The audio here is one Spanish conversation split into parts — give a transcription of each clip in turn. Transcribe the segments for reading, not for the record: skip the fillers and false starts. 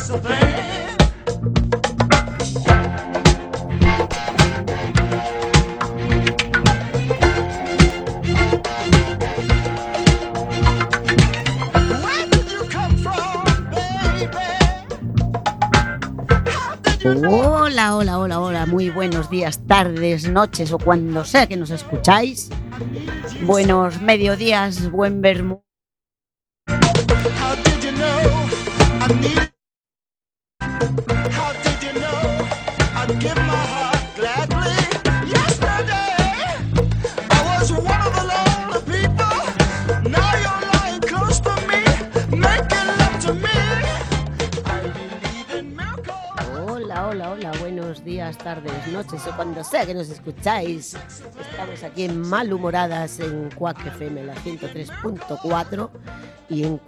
Hola, hola, hola, hola, muy buenos días, tardes, noches o cuando sea que nos escucháis. Buenos mediodías, buen vermú. Hola, hola, buenos días, tardes, noches o cuando sea que nos escucháis. Estamos aquí en Malhumoradas en Quack FM, la 103.4 y en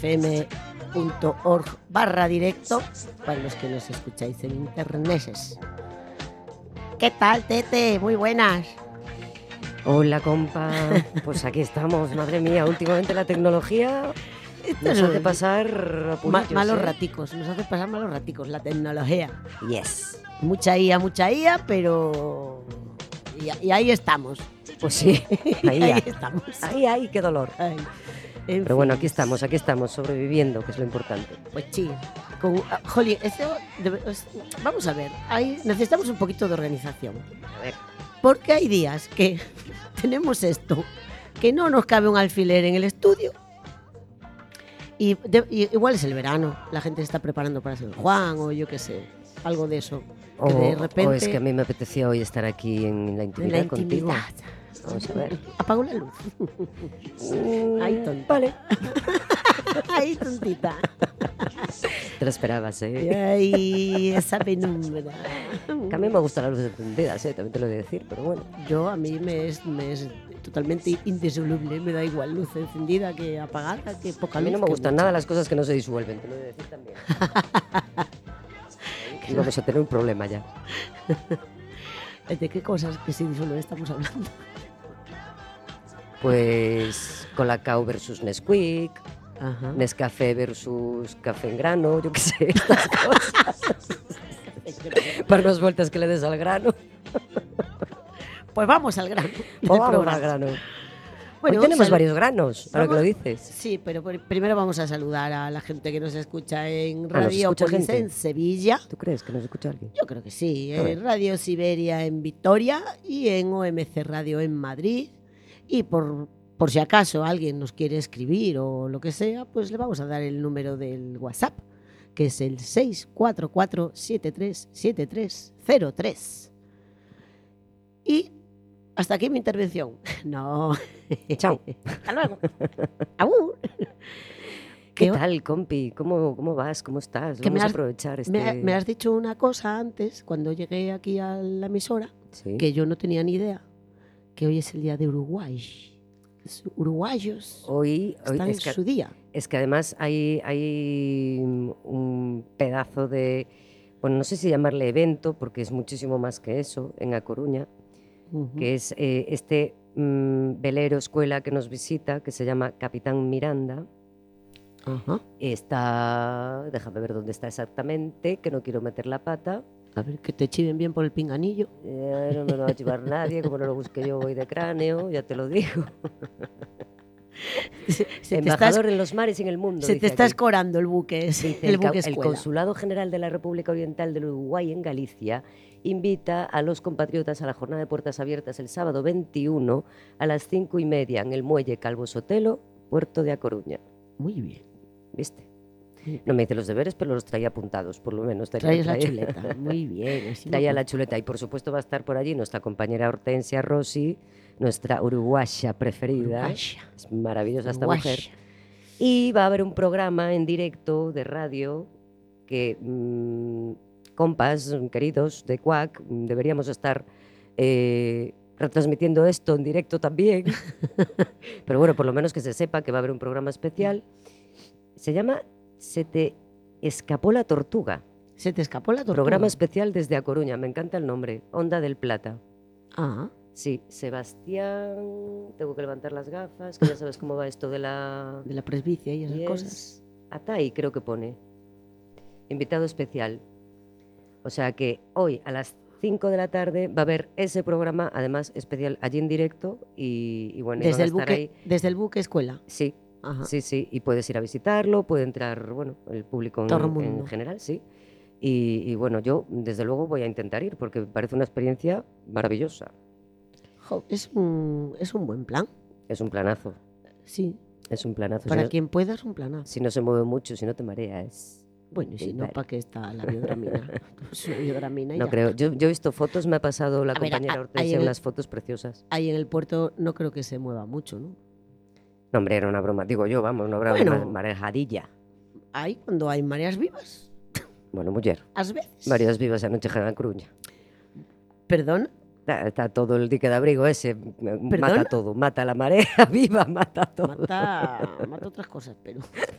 quackfm.org/directo para los que nos escucháis en internet. ¿Qué tal, Tete? Muy buenas. Hola, compa. Pues aquí estamos, madre mía. Últimamente la tecnología nos hace pasar malos raticos. Nos hace pasar malos raticos la tecnología. Yes. Mucha IA, pero... Y ahí estamos. Pues sí, ahí estamos. Ahí, qué dolor. Ay, pero bueno, aquí estamos, sobreviviendo, que es lo importante. Pues sí. Jolín, vamos a ver, necesitamos un poquito de organización. A ver. Porque hay días que tenemos esto, que no nos cabe un alfiler en el estudio. Y igual es el verano, la gente se está preparando para San Juan o yo qué sé, algo de eso. Que de repente, o es que a mí me apetecía hoy estar aquí en la intimidad, contigo. Vamos a ver. Apago la luz. Ay, tonta. Vale. Ay, tontita. Te lo esperabas, ¿eh? Ay, esa penumbra. Que a mí me gustan las luces encendidas, también te lo he de decir, pero bueno. A mí me es totalmente indisoluble, me da igual luz encendida que apagada, que poca luz. A mí no me gustan nada las cosas que no se disuelven, te lo he de decir también. Y vamos a tener un problema ya. ¿De qué cosas que se disuelven estamos hablando? Pues Colacao versus Nesquik, ajá. Nescafé versus café en grano, yo qué sé, estas cosas. Para unas vueltas que le des al grano. Pues vamos al grano. Vamos al grano. Bueno, hoy tenemos varios granos, ahora que lo dices. Sí, pero primero vamos a saludar a la gente que nos escucha en Radiopolis en Sevilla. ¿Tú crees que nos escucha alguien? Yo creo que sí, en Radio Siberia en Vitoria y en OMC Radio en Madrid. Y por si acaso alguien nos quiere escribir o lo que sea, pues le vamos a dar el número del WhatsApp, que es el 644-737303. Y hasta aquí mi intervención. No. Chao. Hasta luego. Agur. ¿Qué tal, compi? ¿Cómo vas? ¿Cómo estás? Vamos a aprovechar Me has dicho una cosa antes, cuando llegué aquí a la emisora, ¿sí? Que yo no tenía ni idea, que hoy es el día de Uruguay. Los uruguayos hoy están en su día. Es que además hay un pedazo de... Bueno, no sé si llamarle evento, porque es muchísimo más que eso, en A Coruña, que es este velero escuela que nos visita, que se llama Capitán Miranda. Ajá. Déjame ver dónde está exactamente, que no quiero meter la pata. A ver, que te chiven bien por el pinganillo. No me lo va a chivar nadie, como no lo busque yo voy de cráneo, ya te lo digo. Embajador en los mares y en el mundo. Se te está escorando el buque el Consulado General de la República Oriental del Uruguay en Galicia invita a los compatriotas a la jornada de puertas abiertas el sábado 21 a las 5:30 en el muelle Calvo Sotelo, puerto de A Coruña. Muy bien. ¿Viste? No me hice los deberes, pero los traía apuntados, por lo menos. Traes la chuleta, muy bien. Traía la chuleta y por supuesto va a estar por allí nuestra compañera Hortensia Rossi, nuestra uruguaya preferida. Es maravillosa esta mujer. Y va a haber un programa en directo de radio que, compas, queridos de Quack, deberíamos estar retransmitiendo esto en directo también. Pero bueno, por lo menos que se sepa que va a haber un programa especial. Se llama Se te escapó la tortuga. Se te escapó la tortuga. Programa especial desde A Coruña, me encanta el nombre. Onda del Plata. Ah. Sí, Sebastián, tengo que levantar las gafas, que ya sabes cómo va esto de la presbicia y esas cosas. Atay, creo que pone. invitado especial. O sea que hoy a las 5 de la tarde va a haber ese programa, además especial, allí en directo. Y bueno, y van a estar ahí. Desde el buque escuela. Sí, Ajá. sí. Y puedes ir a visitarlo, puede entrar, bueno, el público en general, sí. Y bueno, yo desde luego voy a intentar ir porque me parece una experiencia maravillosa. Jo, es un buen plan. Es un planazo. Sí. Es un planazo. Para quien pueda es un planazo. Si no se mueve mucho, si no te mareas. Bueno, y si no, ¿para qué está la biodramina? Biodramina no ya. Creo. Yo he visto fotos, me ha pasado la compañera Hortensia unas fotos preciosas. Ahí en el puerto no creo que se mueva mucho, ¿no? No, hombre, era una broma. Digo yo, vamos, una broma, una marejadilla. Hay cuando hay mareas vivas. Bueno, mujer. Ás veces. Mareas vivas anoche en la Coruña. ¿Perdón? Está todo el dique de abrigo ese, mata todo, mata la marea viva, mata todo. Mata otras cosas, pero...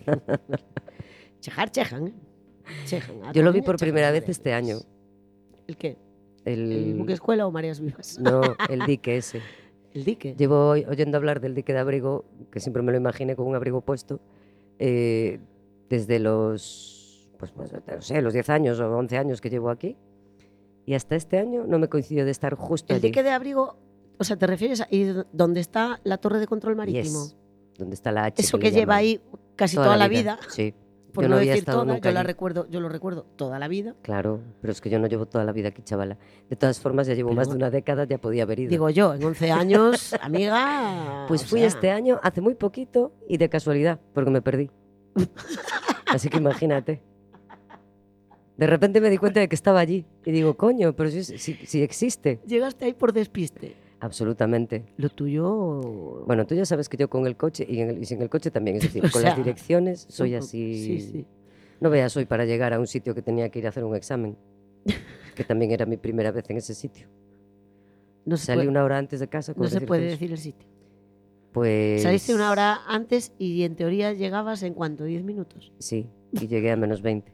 Chejan. Yo lo vi por primera vez este año. ¿El qué? ¿El buque escuela o mareas vivas? No, el dique ese. ¿El dique? Llevo oyendo hablar del dique de abrigo, que siempre me lo imaginé con un abrigo puesto, desde los, no sé, los 10 años o 11 años que llevo aquí. Y hasta este año no me coincidió de estar justo allí. ¿El dique de abrigo, o sea, te refieres a ir donde está la torre de control marítimo? Yes, donde está la H. Eso que lleva ahí casi toda la vida. Sí. Por yo no había decir estado toda, nunca yo lo recuerdo toda la vida. Claro, pero es que yo no llevo toda la vida aquí, chavala. De todas formas, ya llevo más de una década, ya podía haber ido. Digo yo, en 11 años, amiga... Pues fui este año, hace muy poquito, y de casualidad, porque me perdí. Así que imagínate. De repente me di cuenta de que estaba allí. Y digo, coño, pero si existe. Llegaste ahí por despiste. Absolutamente. Lo tuyo... Bueno, tú ya sabes que yo con el coche, y sin el coche también, es decir, con las direcciones soy así... Sí. No veas hoy para llegar a un sitio que tenía que ir a hacer un examen, que también era mi primera vez en ese sitio. Salí una hora antes de casa. No se puede decir el sitio. Pues... Saliste una hora antes y en teoría llegabas en ¿cuánto? 10 minutos. Sí, y llegué a menos 20.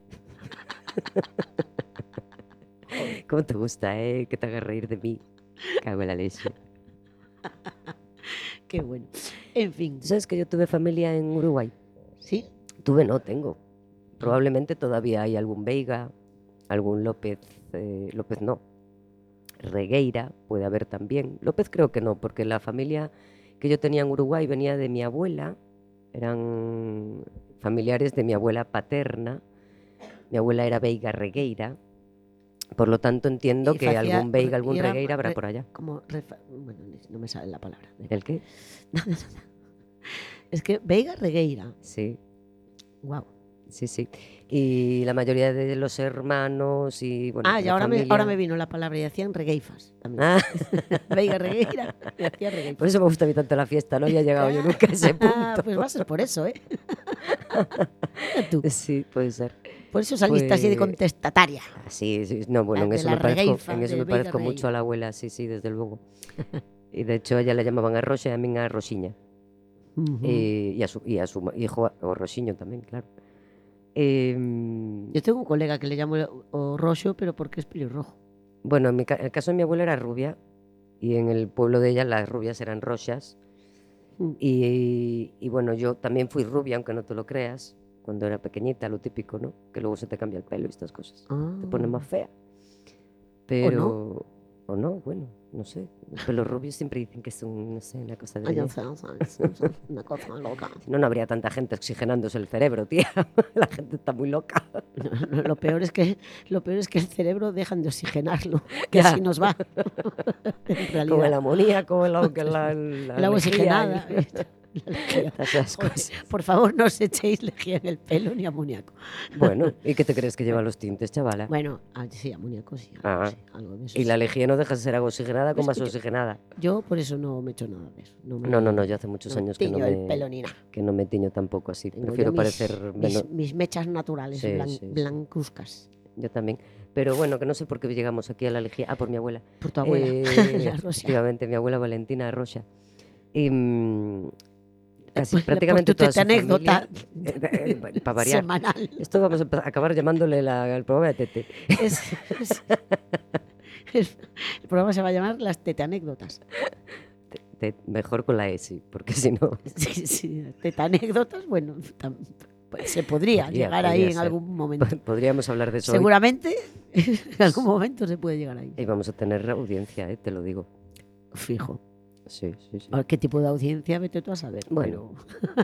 ¿Cómo te gusta, que te haga reír de mí? Cago en la leche. Qué bueno. En fin. ¿Tú sabes que yo tuve familia en Uruguay? ¿Sí? Tengo. Probablemente todavía hay algún Veiga, algún López no. Regueira puede haber también. López creo que no, porque la familia que yo tenía en Uruguay venía de mi abuela. Eran familiares de mi abuela paterna. Mi abuela era Veiga Regueira. Por lo tanto, entiendo que algún Veiga, algún Regueira habrá por allá. Bueno, no me sale la palabra. ¿El qué? Es que Veiga Regueira. Sí. Wow. Sí. Y la mayoría de los hermanos y bueno. Y ahora me vino la palabra y hacían regueifas también. Veiga Regueira y hacía regueifas. Por eso me gusta a mí tanto la fiesta, no había llegado yo nunca a ese punto. Pues va a ser por eso, ¿eh? ¿Tú? Sí, puede ser. Por eso saliste así de contestataria. Sí. No, bueno, en eso me parezco mucho a la abuela, sí, desde luego. Y de hecho a ella le llamaban a Roxa y a mí a Rosiña. Y a su hijo, o Rosiño también, claro. Yo tengo un colega que le llamo Roxo, pero porque es pelirrojo. Bueno, en el caso de mi abuela era rubia y en el pueblo de ella las rubias eran roxas. Y bueno, yo también fui rubia, aunque no te lo creas, cuando era pequeñita, lo típico, ¿no? Que luego se te cambia el pelo y estas cosas. Te pone más fea. Pero... ¿O no? Bueno, no sé. Los pelos rubios siempre dicen que es una cosa de... Una cosa loca. Si no, no habría tanta gente oxigenándose el cerebro, tía. La gente está muy loca. Lo peor es que el cerebro dejan de oxigenarlo, que así nos va. En realidad. Como el amoníaco, el agua oxigenada. Esas cosas. Por favor, no os echéis lejía en el pelo ni amoníaco. Bueno, ¿y qué te crees que lleva los tintes, chavala? Bueno, sí, amoníaco sí. Sí, algo de eso. Y la lejía no deja de ser agua oxigenada con más oxigenada. Yo por eso no me echo nada de eso. No, yo hace muchos años que no me tiño tampoco así. Prefiero parecer menos... Mis mechas naturales, blancuzcas. Yo también. Pero bueno, que no sé por qué llegamos aquí a la lejía. Por mi abuela. Por tu abuela. Efectivamente, mi abuela Valentina Roxa. Casi pues prácticamente toda su anécdota para variar. Semanal. Esto vamos a acabar llamándole el programa de Tete. El programa se va a llamar Las Tete-anécdotas. Mejor con la S, porque si no... Sí, Tete-anécdotas, bueno, Pues se podría llegar ahí en ser. algún momento. Podríamos hablar de eso hoy. Seguramente en algún momento se puede llegar ahí. Y vamos a tener audiencia, te lo digo. Fijo. Sí. A ver, ¿qué tipo de audiencia? Vete tú a saber. Bueno.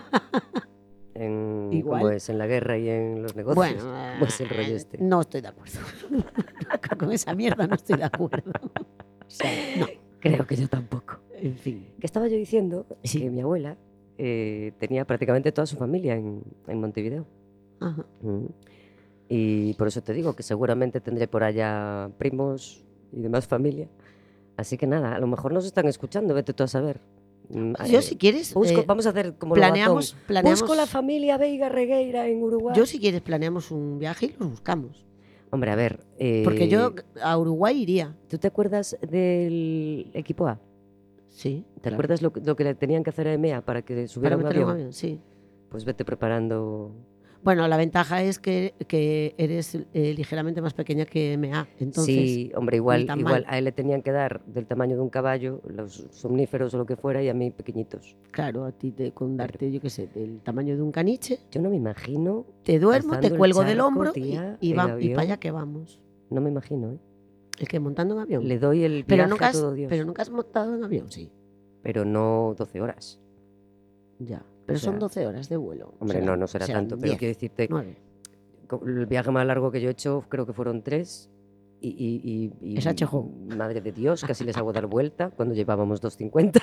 Igual. Como es en la guerra y en los negocios. Bueno, ¿Cómo es el rollo este? No estoy de acuerdo. Con esa mierda no estoy de acuerdo. O sea, no. Creo que yo tampoco. En fin. Que estaba yo diciendo Sí. que mi abuela tenía prácticamente toda su familia en Montevideo. Ajá. Y por eso te digo que seguramente tendré por allá primos y demás familia. Así que nada, a lo mejor nos están escuchando, vete tú a saber. Yo si quieres... vamos a hacer como planeamos, Busco la familia Veiga Regueira en Uruguay. Yo si quieres planeamos un viaje y los buscamos. Hombre, a ver... Porque yo a Uruguay iría. ¿Tú te acuerdas del equipo A? Sí. ¿Te acuerdas lo que le tenían que hacer a EMEA para que subiera Para un meter avión? un avión, sí. Pues vete preparando... Bueno, la ventaja es que eres ligeramente más pequeña que MA, entonces... Sí, hombre, igual tan mal. a él le tenían que dar del tamaño de un caballo, los somníferos o lo que fuera, y a mí pequeñitos. Claro, a ti con darte, yo qué sé, del tamaño de un caniche, Yo no me imagino... te duermo, Alzando te el cuelgo del charco, hombro tía, y en para avión. allá que vamos. No me imagino, ¿eh? ¿El que montando en avión? Le doy el pero, viaje nunca a has, todo Dios. pero nunca has montado en avión, sí. Pero no 12 horas. Ya, pero O sea, son 12 horas de vuelo. Hombre, no será tanto, pero quiero decirte, 9. el viaje más largo que yo he hecho creo que fueron 3 y Esa chejó. madre de Dios, casi les hago dar vuelta cuando llevábamos 2,50.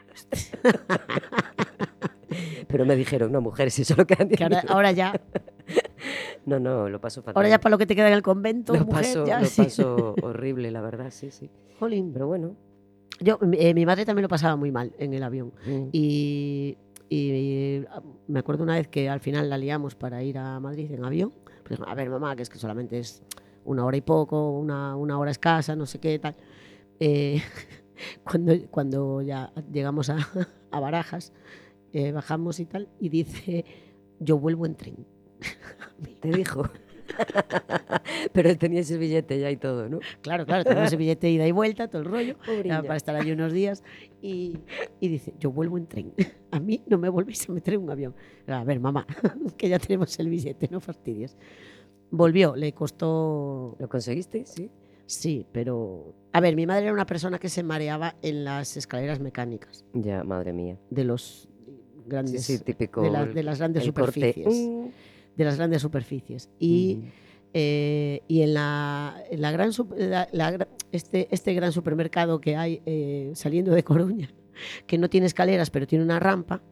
Pero me dijeron, no, mujeres, si solo quedan 10 Que minutos. ahora ya, No, lo paso fatal. ahora ya para lo que te queda en el convento, lo mujer, paso, ya lo sí. paso horrible, la verdad, sí. Jolín. Pero bueno. Mi madre también lo pasaba muy mal en el avión. Y me acuerdo una vez que al final la liamos para ir a Madrid en avión. Pues, a ver, mamá, que es que solamente es 1 hora y poco, una hora escasa, no sé qué tal. Cuando ya llegamos a Barajas, bajamos y tal, y dice, yo vuelvo en tren. Te dijo. Pero tenías el billete ya y todo, ¿no? Claro, tenemos ese billete de ida y vuelta, todo el rollo, Pobriña. para estar allí unos días. Y dice, yo vuelvo en tren. A mí no me volvéis a meter en un avión. A ver, mamá, que ya tenemos el billete, no fastidies. Volvió, le costó... ¿Lo conseguiste? Sí. Sí, pero... A ver, mi madre era una persona que se mareaba en las escaleras mecánicas Ya, madre mía. de los grandes... Sí, típico. de las grandes el corte. superficies. De las grandes superficies. Y en la gran este gran supermercado que hay saliendo de Coruña, que no tiene escaleras pero tiene una rampa,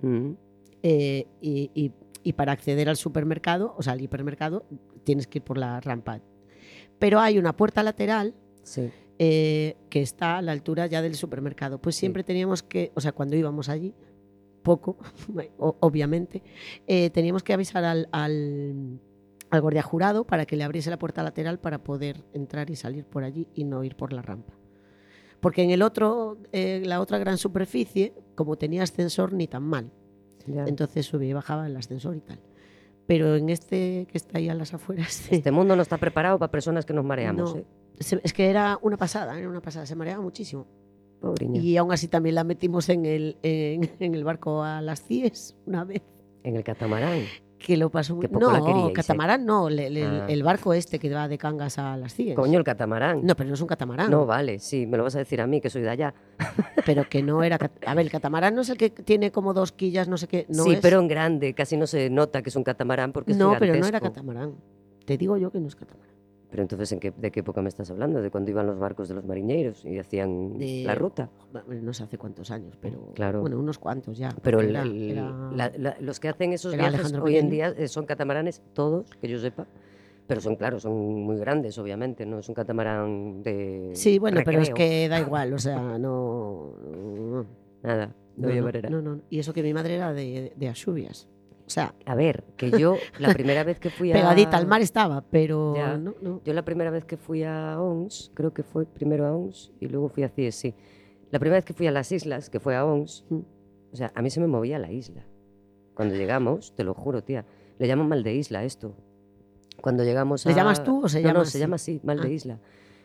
y para acceder al supermercado, o sea, al hipermercado, tienes que ir por la rampa. Pero hay una puerta lateral Sí. que está a la altura ya del supermercado. Pues siempre teníamos que, o sea, cuando íbamos allí, poco, obviamente, teníamos que avisar al guardia jurado para que le abriese la puerta lateral para poder entrar y salir por allí y no ir por la rampa. Porque en el otro, la otra gran superficie, como tenía ascensor, ni tan mal. Ya. Entonces subía y bajaba el ascensor y tal. Pero en este que está ahí a las afueras... Este mundo no está preparado para personas que nos mareamos, no, ¿eh? es que era una pasada, se mareaba muchísimo. Pobriña. Y aún así también la metimos en el barco a las CIES una vez. En el catamarán. Que lo pasó muy... Que poco la queríais, No, catamarán no, Ah. el barco este que va de Cangas a las CIES. Coño, el catamarán. No, pero no es un catamarán. No, vale, sí, me lo vas a decir a mí, que soy de allá. Pero que no era... A ver, el catamarán no es el que tiene como 2 quillas, no sé qué. No sí, es... pero en grande, casi no se nota que es un catamarán porque es No, pero no gigantesco. era catamarán. Te digo yo que no es catamarán. Pero entonces, ¿de qué época me estás hablando? ¿De cuando iban los barcos de los marineros y hacían la ruta? No sé hace cuántos años, pero... Claro. Bueno, unos cuantos ya. Pero Era- los que hacen esos era viajes Alejandro hoy en Pequeño. día son catamaranes, todos, que yo sepa. Pero son, claro, son muy grandes, obviamente. No es un catamarán de Sí, bueno, pero es recreo. que da igual, o sea, no... Nada, no había manera. No. Y eso que mi madre era de Axubias. O sea, A ver, que yo la primera vez que fui a... pegadita al mar estaba, pero Ya. no. Yo la primera vez que fui a ONS, creo que fue primero a ONS y luego fui a CIES, sí. La primera vez que fui a las islas, que fue a ONS, o sea, a mí se me movía la isla. Cuando llegamos, te lo juro, tía, le llaman mal de isla esto. Cuando llegamos a... ¿Le llamas tú o se llama No, así? se llama así, mal Ah. de isla.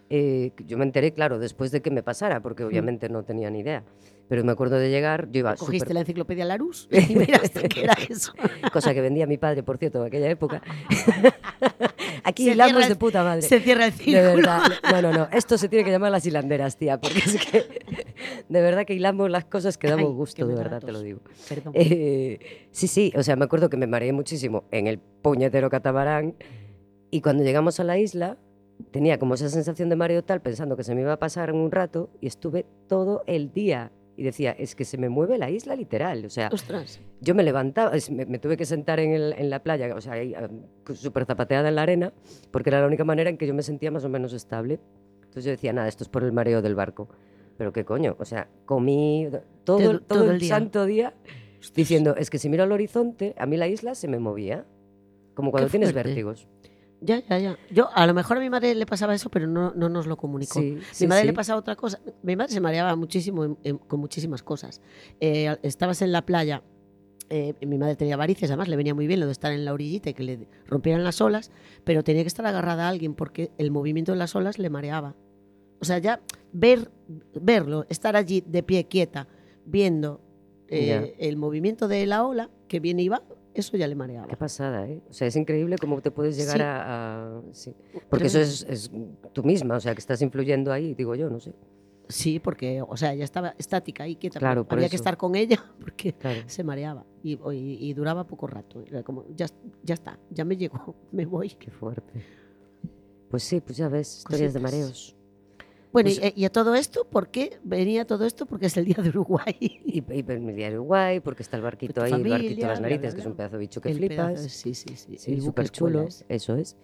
Yo me enteré, claro, después de que me pasara, porque obviamente no tenía ni idea. Pero me acuerdo de llegar, yo iba ¿Cogiste la enciclopedia Larousse y miraste qué era eso? Cosa que vendía mi padre, por cierto, en aquella época. Aquí Se hilamos cierra de puta madre. Se cierra el De círculo. verdad. No. Esto se tiene que llamar las hilanderas, tía, porque es que de verdad que hilamos las cosas que damos Ay, gusto, que me de da verdad tos. te lo digo. Perdón. Sí, o sea, me acuerdo que me mareé muchísimo en el puñetero catamarán y cuando llegamos a la isla tenía como esa sensación de mareo tal pensando que se me iba a pasar en un rato y estuve todo el día y decía, es que se me mueve la isla literal, o sea, Ostras. yo me levantaba, me tuve que sentar en la playa, o sea, ahí, súper zapateada en la arena, porque era la única manera en que yo me sentía más o menos estable. Entonces yo decía, nada, esto es por el mareo del barco. Pero qué coño, o sea, comí todo el santo día diciendo, es que si miro al horizonte, a mí la isla se me movía, como cuando tienes vértigos. Ya. Yo, a lo mejor a mi madre le pasaba eso, pero no nos lo comunicó. Sí, Mi madre le pasaba otra cosa. Mi madre se mareaba muchísimo con muchísimas cosas. Estabas en la playa, mi madre tenía varices, además le venía muy bien lo de estar en la orillita y que le rompieran las olas, pero tenía que estar agarrada a alguien porque el movimiento de las olas le mareaba. O sea, ya verlo, estar allí de pie quieta, viendo el movimiento de la ola que viene y va, eso ya le mareaba. Qué pasada, ¿eh? O sea, es increíble cómo te puedes llegar sí. Porque Tremendo. eso es tú misma, o sea, que estás influyendo ahí, digo yo, no sé. Sí, porque, o sea, ella estaba estática ahí, quieta. Claro, Había eso. que estar con ella porque Claro. se mareaba y duraba poco rato. Era como, ya está, ya me llegó, me voy. Qué fuerte. Pues sí, pues ya ves, historias de mareos. Bueno, Pues, y a todo esto, ¿por qué venía todo esto? Porque es el Día de Uruguay. Y el día de Uruguay, porque está el barquito ahí, familia, el barquito de las bla, narices, bla, que es bla. un pedazo de bicho que El flipas. pedazo, sí. Sí, El buque súper chulo, escuela eso es.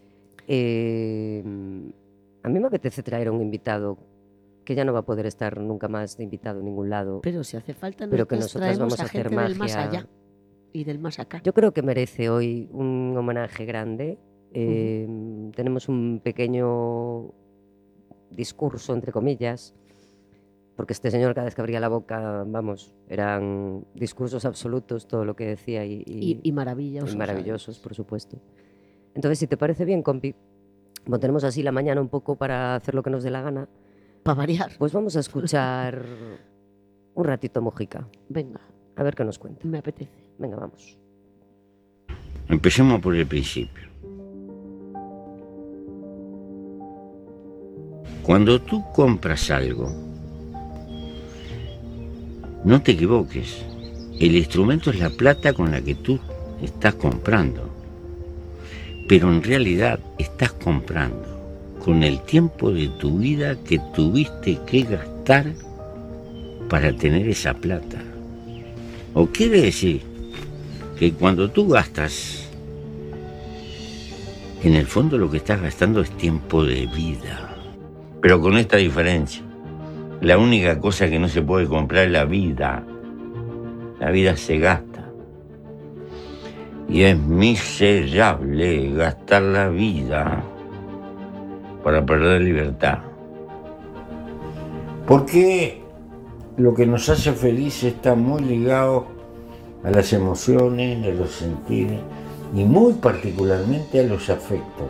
A mí me apetece traer a un invitado que ya no va a poder estar nunca más de invitado en ningún lado. Pero si hace falta, pero que nosotros nosotras traemos vamos a hacer gente del más magia. allá y del más acá. Yo creo que merece hoy un homenaje grande. Tenemos un pequeño discurso, entre comillas, porque este señor cada vez que abría la boca, vamos, eran discursos absolutos todo lo que decía Y maravillosos. y maravillosos, por supuesto. Entonces, si te parece bien, compi, como tenemos así la mañana un poco para hacer lo que nos dé la gana, para variar. Pues vamos a escuchar un ratito Mojica. Venga. A ver qué nos cuenta. Me apetece. Venga, vamos. Empecemos por el principio. Cuando tú compras algo, no te equivoques. El instrumento es la plata con la que tú estás comprando. Pero en realidad estás comprando con el tiempo de tu vida que tuviste que gastar para tener esa plata. O quiere decir que cuando tú gastas, en el fondo lo que estás gastando es tiempo de vida. Pero con esta diferencia, la única cosa que no se puede comprar es la vida. La vida se gasta. Y es miserable gastar la vida para perder libertad. Porque lo que nos hace felices está muy ligado a las emociones, a los sentidos y muy particularmente a los afectos.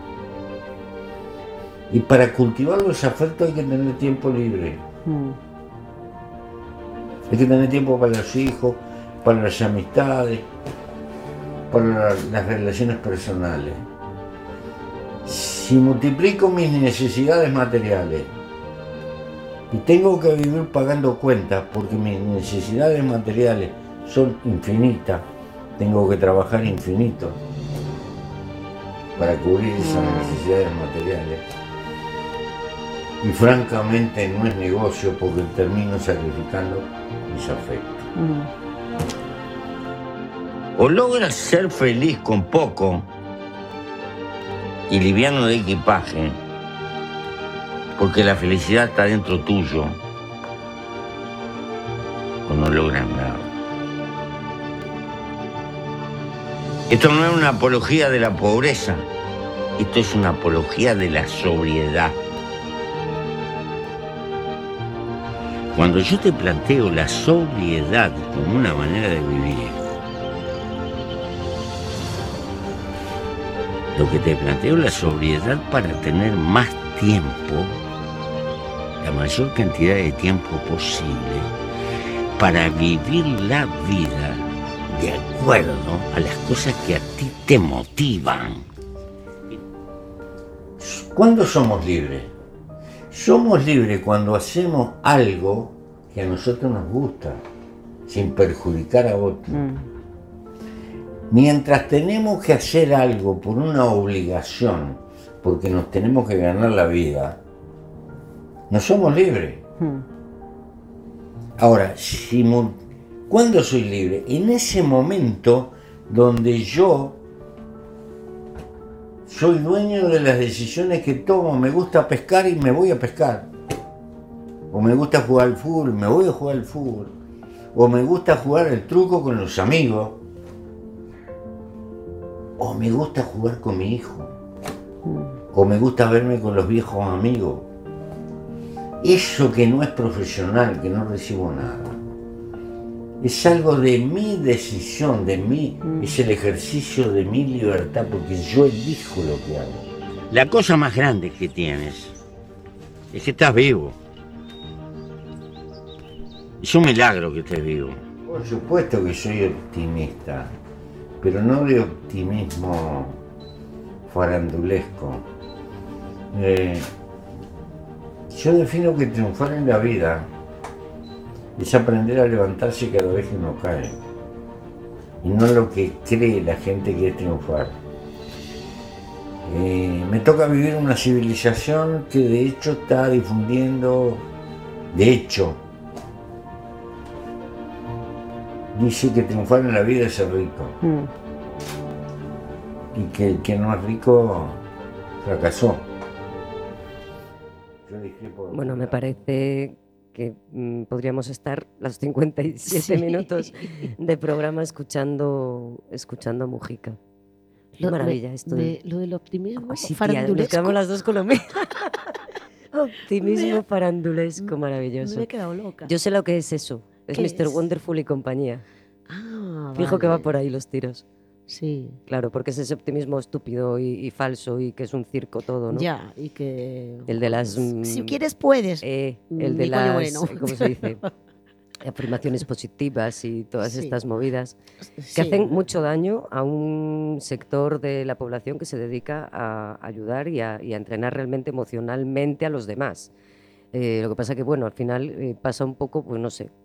Y para cultivar los afectos hay que tener tiempo libre. Hay que tener tiempo para los hijos, para las amistades, para las relaciones personales. Si multiplico mis necesidades materiales y tengo que vivir pagando cuentas porque mis necesidades materiales son infinitas, tengo que trabajar infinito para cubrir esas necesidades materiales. Y francamente no es negocio porque termino sacrificando mis afectos. O logras ser feliz con poco y liviano de equipaje, porque la felicidad está dentro tuyo, o no logras nada. Esto no es una apología de la pobreza, esto es una apología de la sobriedad. Cuando yo te planteo la sobriedad como una manera de vivir, lo que te planteo es la sobriedad para tener más tiempo, la mayor cantidad de tiempo posible, para vivir la vida de acuerdo a las cosas que a ti te motivan. ¿Cuándo somos libres? Somos libres cuando hacemos algo que a nosotros nos gusta, sin perjudicar a otros. Mientras tenemos que hacer algo por una obligación, porque nos tenemos que ganar la vida, no somos libres. Ahora, ¿cuándo soy libre? En ese momento donde yo soy dueño de las decisiones que tomo. Me gusta pescar y me voy a pescar. O me gusta jugar al fútbol, me voy a jugar al fútbol. O me gusta jugar el truco con los amigos. O me gusta jugar con mi hijo. O me gusta verme con los viejos amigos. Eso que no es profesional, que no recibo nada, es algo de mi decisión, de mí, es el ejercicio de mi libertad, porque yo elijo lo que hago. La cosa más grande que tienes es que estás vivo. Es un milagro que estés vivo. Por supuesto que soy optimista, pero no de optimismo farandulesco. Yo defino que triunfar en la vida es aprender a levantarse cada vez que uno cae, y no lo que cree la gente que es triunfar. Me toca vivir una civilización que de hecho está difundiendo, dice que triunfar en la vida es ser rico, y que el que no es rico fracasó. Bueno, me parece que podríamos estar los 57 minutos de programa escuchando a Mujica. Qué maravilla esto. Lo del optimismo farandulesco. Nos quedamos las dos con lo mismo. Optimismo farandulesco, maravilloso. Me he quedado loca. Yo sé lo que es eso. Es Mr. Wonderful y compañía. Fijo que va por ahí los tiros. Sí. Claro, porque es ese optimismo estúpido y falso y que es un circo todo, ¿no? Ya, y que... El de las... si quieres, puedes. El de las... ¿Cómo se dice? Afirmaciones positivas y todas estas movidas que hacen mucho daño a un sector de la población que se dedica a ayudar y a entrenar realmente emocionalmente a los demás. Lo que pasa que, bueno, al final pasa un poco, pues no sé...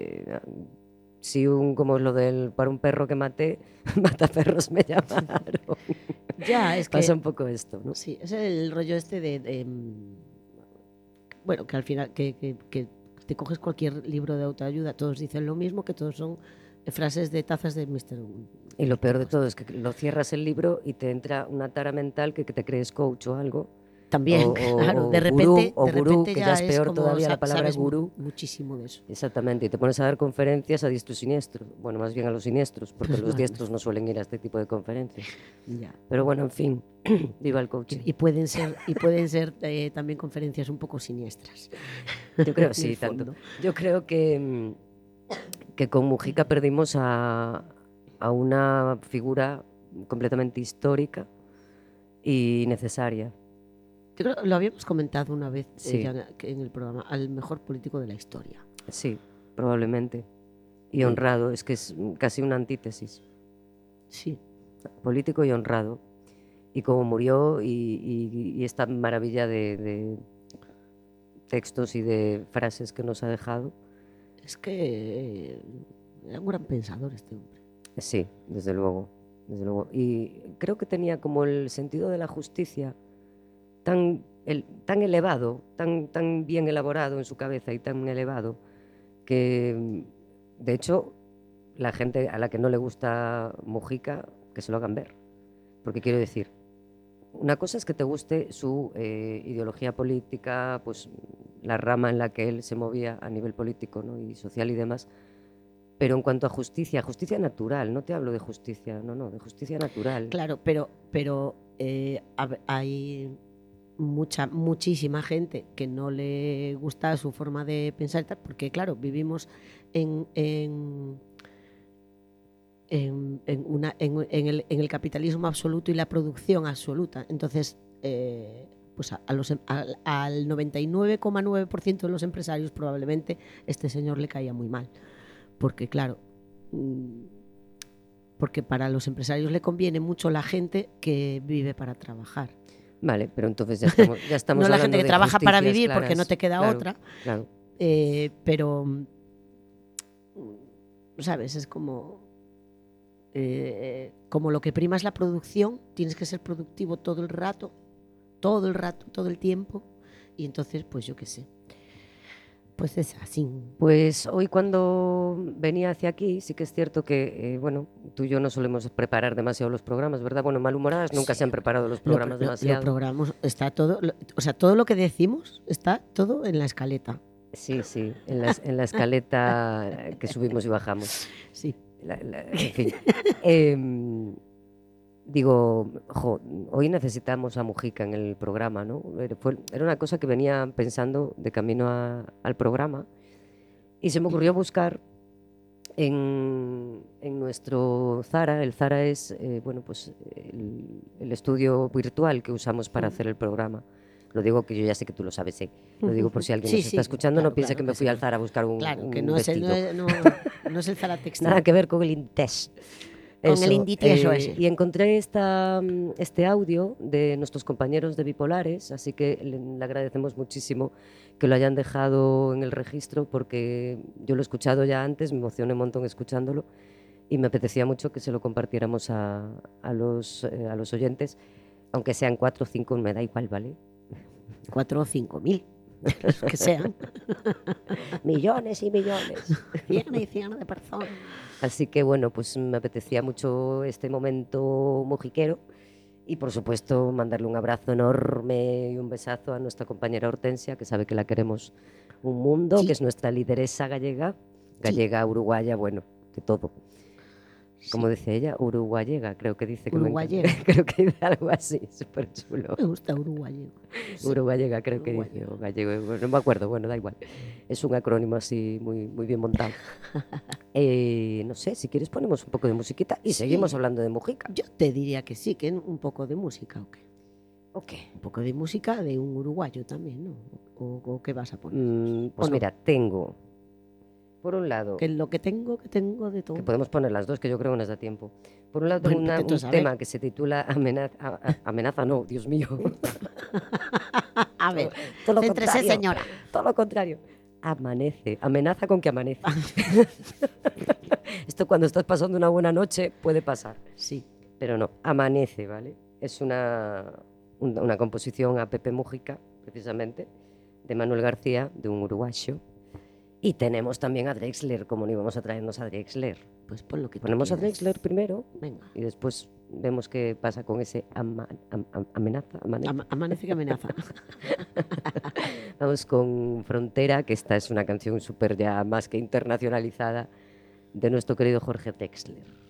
Si como lo del para un perro que maté, mataperros me llamaron. Ya, es que pasa un poco esto, ¿no? Sí, es el rollo este de bueno, que al final que te coges cualquier libro de autoayuda, todos dicen lo mismo, que todos son frases de tazas de Mr. Y lo peor de todo es que lo cierras el libro y te entra una tara mental que te crees coach o algo. También, claro, de repente, gurú, que ya es peor todavía la palabra gurú. Muchísimo de eso. Exactamente, y te pones a dar conferencias a diestro y siniestro. Bueno, más bien a los siniestros, porque los diestros no suelen ir a este tipo de conferencias. Ya. Pero bueno, en fin, viva el coaching. Y pueden ser también conferencias un poco siniestras. Yo creo, sí, tanto. Yo creo que con Mujica perdimos a una figura completamente histórica y necesaria. Yo creo, lo habíamos comentado una vez sí. En el programa, al mejor político de la historia. Sí, probablemente. Y honrado, es que es casi una antítesis. Sí. Político y honrado. Y como murió y esta maravilla de textos y de frases que nos ha dejado. Es que era un gran pensador este hombre. Sí, desde luego. Y creo que tenía como el sentido de la justicia tan elevado, tan bien elaborado en su cabeza y tan elevado, que de hecho la gente a la que no le gusta Mujica, que se lo hagan ver. Porque quiero decir, una cosa es que te guste su ideología política, pues la rama en la que él se movía a nivel político, ¿no? Y social y demás, pero en cuanto a justicia natural, no te hablo de justicia, no, de justicia natural. Claro, pero hay muchísima gente que no le gusta su forma de pensar, porque claro, vivimos en el capitalismo absoluto y la producción absoluta. Entonces, pues al 99,9% de los empresarios probablemente este señor le caía muy mal. Porque claro, porque para los empresarios le conviene mucho la gente que vive para trabajar. Vale, pero entonces ya estamos no la gente que trabaja para vivir claras, porque no te queda otra. Claro. Pero, ¿sabes? Es como lo que prima es la producción, tienes que ser productivo todo el rato, todo el tiempo, y entonces, pues yo qué sé. Pues es así. Pues hoy cuando venía hacia aquí, sí que es cierto que, bueno, tú y yo no solemos preparar demasiado los programas, ¿verdad? Bueno, malhumoradas nunca se han preparado los programas demasiado. Los programas, está todo, o sea, todo lo que decimos está todo en la escaleta. Sí, en la escaleta que subimos y bajamos. Sí. En fin. Digo, hoy necesitamos a Mujica en el programa, ¿no? Era una cosa que venía pensando de camino al programa y se me ocurrió buscar en nuestro Zara. El Zara es bueno, pues el estudio virtual que usamos para hacer el programa. Lo digo que yo ya sé que tú lo sabes, ¿eh? Lo digo por si alguien nos está escuchando, claro, no piense que me fui al Zara a buscar un que no vestido. No es el Zara textil. Nada que ver con el Inditex. Con el Inditex ese. Y encontré este audio de nuestros compañeros de Bipolares, así que le agradecemos muchísimo que lo hayan dejado en el registro, porque yo lo he escuchado ya antes, me emocioné un montón escuchándolo y me apetecía mucho que se lo compartiéramos a los oyentes, aunque sean 4 o 5, me da igual, ¿vale? 4 o 5.000, los que sean. Millones y millones. Millones y millones de personas. Así que bueno, pues me apetecía mucho este momento mujiquero y por supuesto mandarle un abrazo enorme y un besazo a nuestra compañera Hortensia, que sabe que la queremos un mundo, sí, que es nuestra lideresa gallega, sí, uruguaya, bueno, de todo. Como dice ella, uruguayega, creo que dice. Uruguayega. Creo que dice algo así, súper chulo. Me gusta uruguayego. Sí. Uruguayega creo que dice, o gallego, no me acuerdo, bueno, da igual. Es un acrónimo así muy, muy bien montado. No sé, si quieres ponemos un poco de musiquita y seguimos hablando de Mujica. Yo te diría que sí, que un poco de música, ¿o qué? Okay. Un poco de música de un uruguayo también, ¿no? ¿O qué vas a poner? Pues mira, tengo... Por un lado... Que lo que tengo de todo. Que podemos poner las dos, que yo creo que nos da tiempo. Por un lado tengo un tema que se titula Amenaza, no, Dios mío. A ver, céntrese, señora. Todo lo contrario. Amanece. Amenaza con que amanece. Esto cuando estás pasando una buena noche puede pasar. Sí. Pero no, amanece, ¿vale? Es una composición a Pepe Mujica, precisamente, de Manuel García, de un uruguayo. Y tenemos también a Drexler, como no íbamos a traernos a Drexler. Pues pon lo que ponemos quieras. A Drexler primero. Venga. Y después vemos qué pasa con ese amenaza. Amanece que amenaza. Vamos con Frontera, que esta es una canción súper ya más que internacionalizada de nuestro querido Jorge Drexler.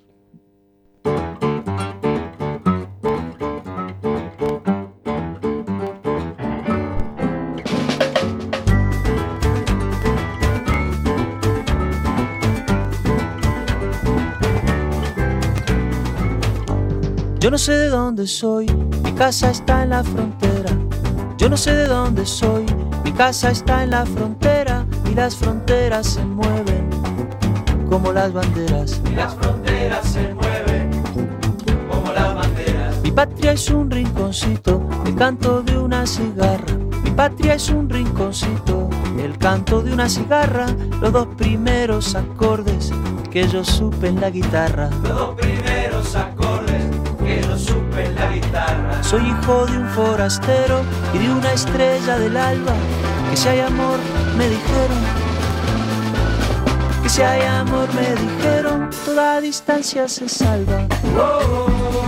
Yo no sé de dónde soy, mi casa está en la frontera. Yo no sé de dónde soy, mi casa está en la frontera. Y las fronteras se mueven como las banderas. Y las fronteras se mueven como las banderas. Mi patria es un rinconcito, el canto de una cigarra. Mi patria es un rinconcito, el canto de una cigarra. Los dos primeros acordes que yo supe en la guitarra. Los dos primeros acordes que yo supe en la guitarra. Soy hijo de un forastero y de una estrella del alba. Que si hay amor, me dijeron. Que si hay amor, me dijeron, toda distancia se salva. Oh, oh,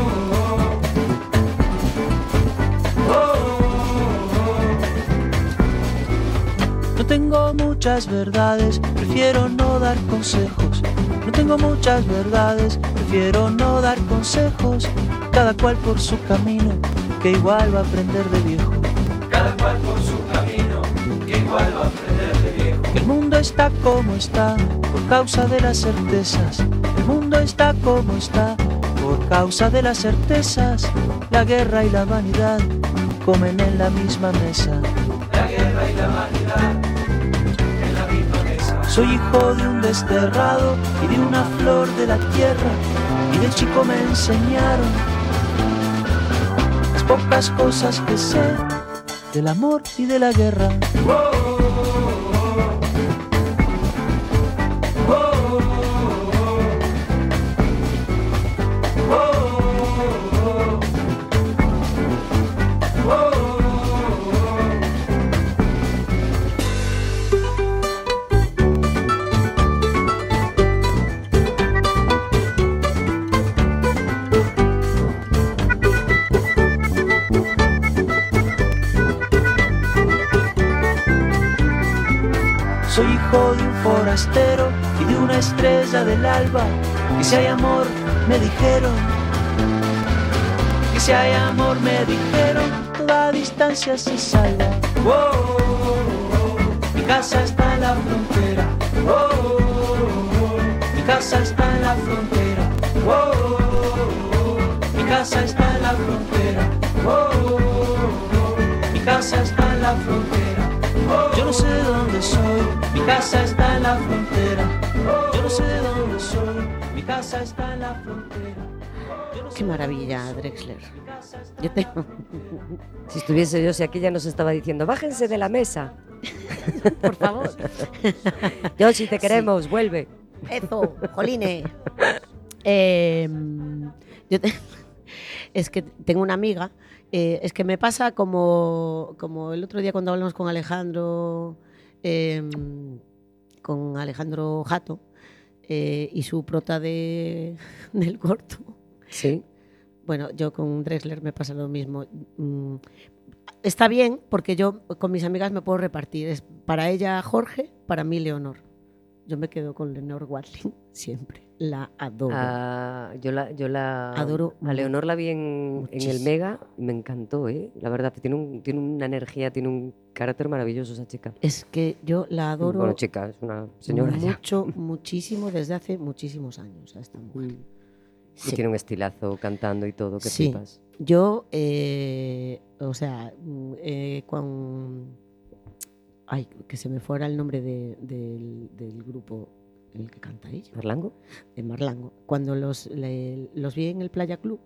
oh, oh. No tengo muchas verdades, prefiero no dar consejos. No tengo muchas verdades, prefiero no dar consejos. Cada cual por su camino, que igual va a aprender de viejo. Cada cual por su camino, que igual va a aprender de viejo. El mundo está como está, por causa de las certezas. El mundo está como está, por causa de las certezas. La guerra y la vanidad comen en la misma mesa. La guerra y la humanidad en la misma mesa. Soy hijo de un desterrado y de una flor de la tierra, y de chico me enseñaron las pocas cosas que sé del amor y de la guerra. Soy hijo de un forastero y de una estrella del alba. Que si hay amor, me dijeron. Que si hay amor, me dijeron. Toda distancia se salva. Mi casa está en la frontera. Mi casa está en la frontera. Mi casa está en la frontera. Mi casa está en la frontera. Yo no sé de dónde soy, mi casa está en la frontera. Yo no sé de dónde soy, mi casa está en la frontera. Qué maravilla, Drexler. Yo tengo... Si estuviese yo, si aquí ya nos estaba diciendo, bájense de la mesa. Por favor. Yo, si te queremos, vuelve. Eso, joline. Es que tengo una amiga, es que me pasa como el otro día cuando hablamos con Alejandro Jato y su prota del corto. Sí. Bueno, yo con Drexler me pasa lo mismo. Está bien porque yo con mis amigas me puedo repartir. Es para ella Jorge, para mí Leonor. Yo me quedo con Leonor Watling siempre. La adoro. Yo la adoro. A Leonor la vi en el Mega y me encantó, ¿eh? La verdad, tiene una energía, tiene un carácter maravilloso esa chica. Es que yo la adoro. Bueno, chica, es una señora. Muchísimo, desde hace muchísimos años a esta mujer. Sí. Y tiene un estilazo cantando y todo, que sí. flipas. Yo, cuando... Ay, que se me fuera el nombre del grupo en el que canta ella. ¿Marlango? De Marlango. Cuando los vi en el Playa Club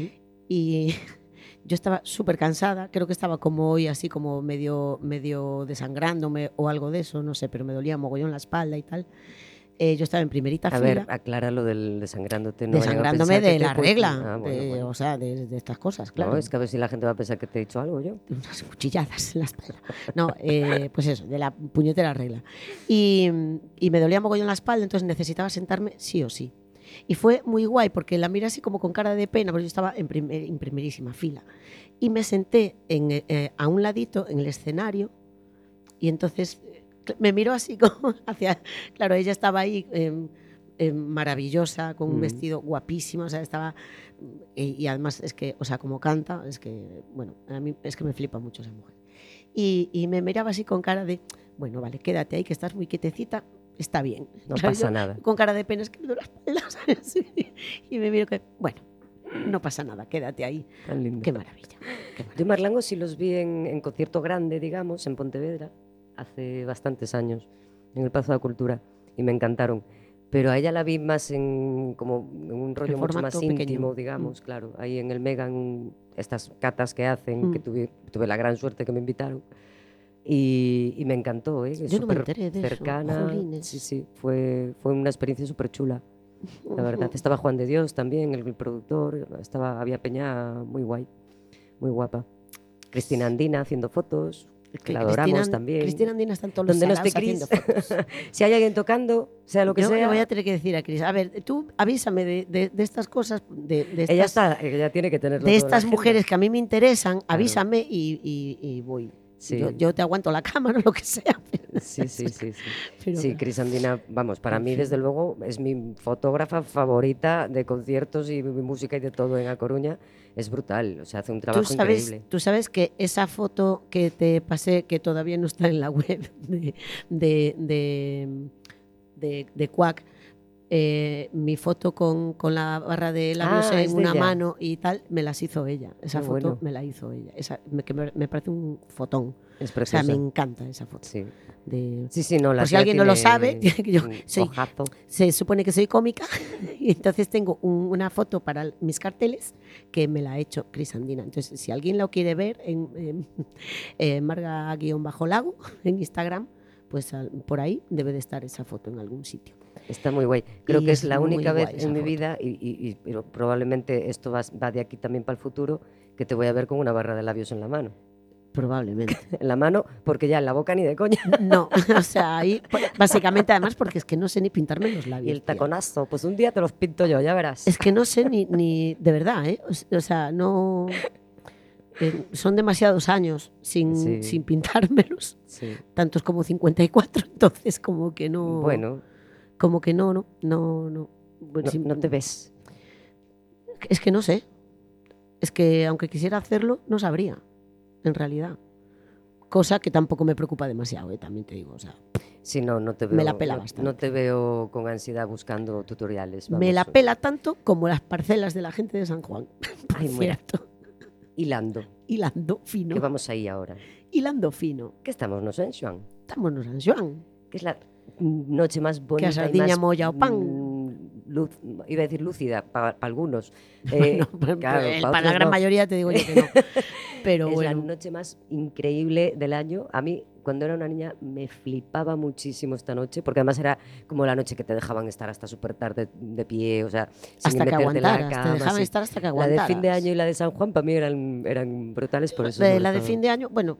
y yo estaba súper cansada, creo que estaba como hoy así como medio desangrándome o algo de eso, no sé, pero me dolía mogollón la espalda y tal. Yo estaba en primerita fila. A ver, aclara lo del desangrándote. No desangrándome de la regla, Ah, bueno. o sea, de estas cosas, claro. No, es que a ver si la gente va a pensar que te he dicho algo yo. Unas cuchilladas en la espalda. No, pues eso, de la puñetera regla. Y me dolía mogollón la espalda, entonces necesitaba sentarme sí o sí. Y fue muy guay porque la miré así como con cara de pena, porque yo estaba en primerísima fila. Y me senté a un ladito en el escenario y entonces... me miró así como hacia... Claro, ella estaba ahí maravillosa, con un vestido guapísimo, o sea, estaba... Y además es que, o sea, como canta, es que, bueno, a mí es que me flipa mucho esa mujer. Y me miraba así con cara de, bueno, vale, quédate ahí, que estás muy quietecita, está bien. No pasa nada. Con cara de pena, es que me duele la espalda, ¿sabes? Y me miro que, bueno, no pasa nada, quédate ahí. Tan lindo. Qué maravilla. Yo Marlango sí los vi en concierto grande, digamos, en Pontevedra, hace bastantes años, en el Pazo de la Cultura, y me encantaron. Pero a ella la vi más en un rollo mucho más íntimo, pequeño. Digamos, claro. Ahí en el Mega, en estas catas que hacen, que tuve la gran suerte que me invitaron. Y me encantó, ¿eh? Yo no me enteré de cercana. Eso. Sí, fue una experiencia súper chula. La verdad, estaba Juan de Dios también, el productor, había peña muy guay, muy guapa. Cristina Andina haciendo fotos. Que la adoramos también. Cristina Andina está en todos los saraos haciendo fotos. Si hay alguien tocando, sea lo que sea... Yo voy a tener que decir a Cris, a ver, tú avísame de estas cosas, de ella tiene que tenerlo de estas mujeres que a mí me interesan, claro. Avísame y voy. Sí. Yo te aguanto la cámara o lo que sea. Sí. Sí, Cris Andina, vamos, para mí desde luego es mi fotógrafa favorita de conciertos y música y de todo en A Coruña. Es brutal, o sea, hace un trabajo increíble. Tú sabes que esa foto que te pasé, que todavía no está en la web de Quack, mi foto con la barra de labios Ah, es en de una ella. mano y tal, me las hizo ella. Esa Qué foto bueno. me la hizo ella. Me parece un fotón. Es O sea, preciosa. me encanta esa foto. Sí. De, Sí, no, la por si tía alguien no lo tiene sabe, yo un soy, ojazo. se supone que soy cómica y entonces tengo una foto para mis carteles que me la ha hecho Cris Andina. Entonces, si alguien lo quiere ver en Marga-Lago en Instagram, pues por ahí debe de estar esa foto en algún sitio. Está muy guay. Creo Y que es es la muy única guay vez esa en mi foto. vida, pero probablemente esto va de aquí también para el futuro, que te voy a ver con una barra de labios en la mano. Probablemente. En la mano, porque ya en la boca ni de coña. No, o sea, ahí básicamente además porque es que no sé ni pintarme los labios. Y el tía. taconazo, pues un día te los pinto yo, ya verás. Es que no sé ni de verdad, ¿eh? O sea, no... son demasiados años Sí. sin pintármelos, Sí. tantos como 54, entonces como que no... Bueno, Como que no. Bueno, no te ves. Es que no sé. Es que aunque quisiera hacerlo, no sabría, en realidad. Cosa que tampoco me preocupa demasiado, también te digo. O sea, Sí, no te veo. Me la pela no, bastante. no te veo con ansiedad buscando tutoriales. me vamos, la pela tanto como las parcelas de la gente de San Juan, por Ay, mira. cierto. Hilando, Hilando fino. que vamos ahí ahora. Hilando fino. ¿Qué estamos, no sé, Joan? Estamos no San Xoán. Que es la noche más bonita a sardiña y más, molla o pan. Iba a decir lúcida para algunos. Bueno, claro, para la otros gran no. mayoría te digo yo que no. Pero Es la bueno, noche más increíble del año. A mí, cuando era una niña, me flipaba muchísimo esta noche, porque además era como la noche que te dejaban estar hasta súper tarde de pie, o sea, sin hasta que meterte en la aguantaras. cama, Te dejaban sí. estar hasta que La aguantaras. de fin de año y la de San Juan para mí eran brutales, por eso. La de fin de año, bueno,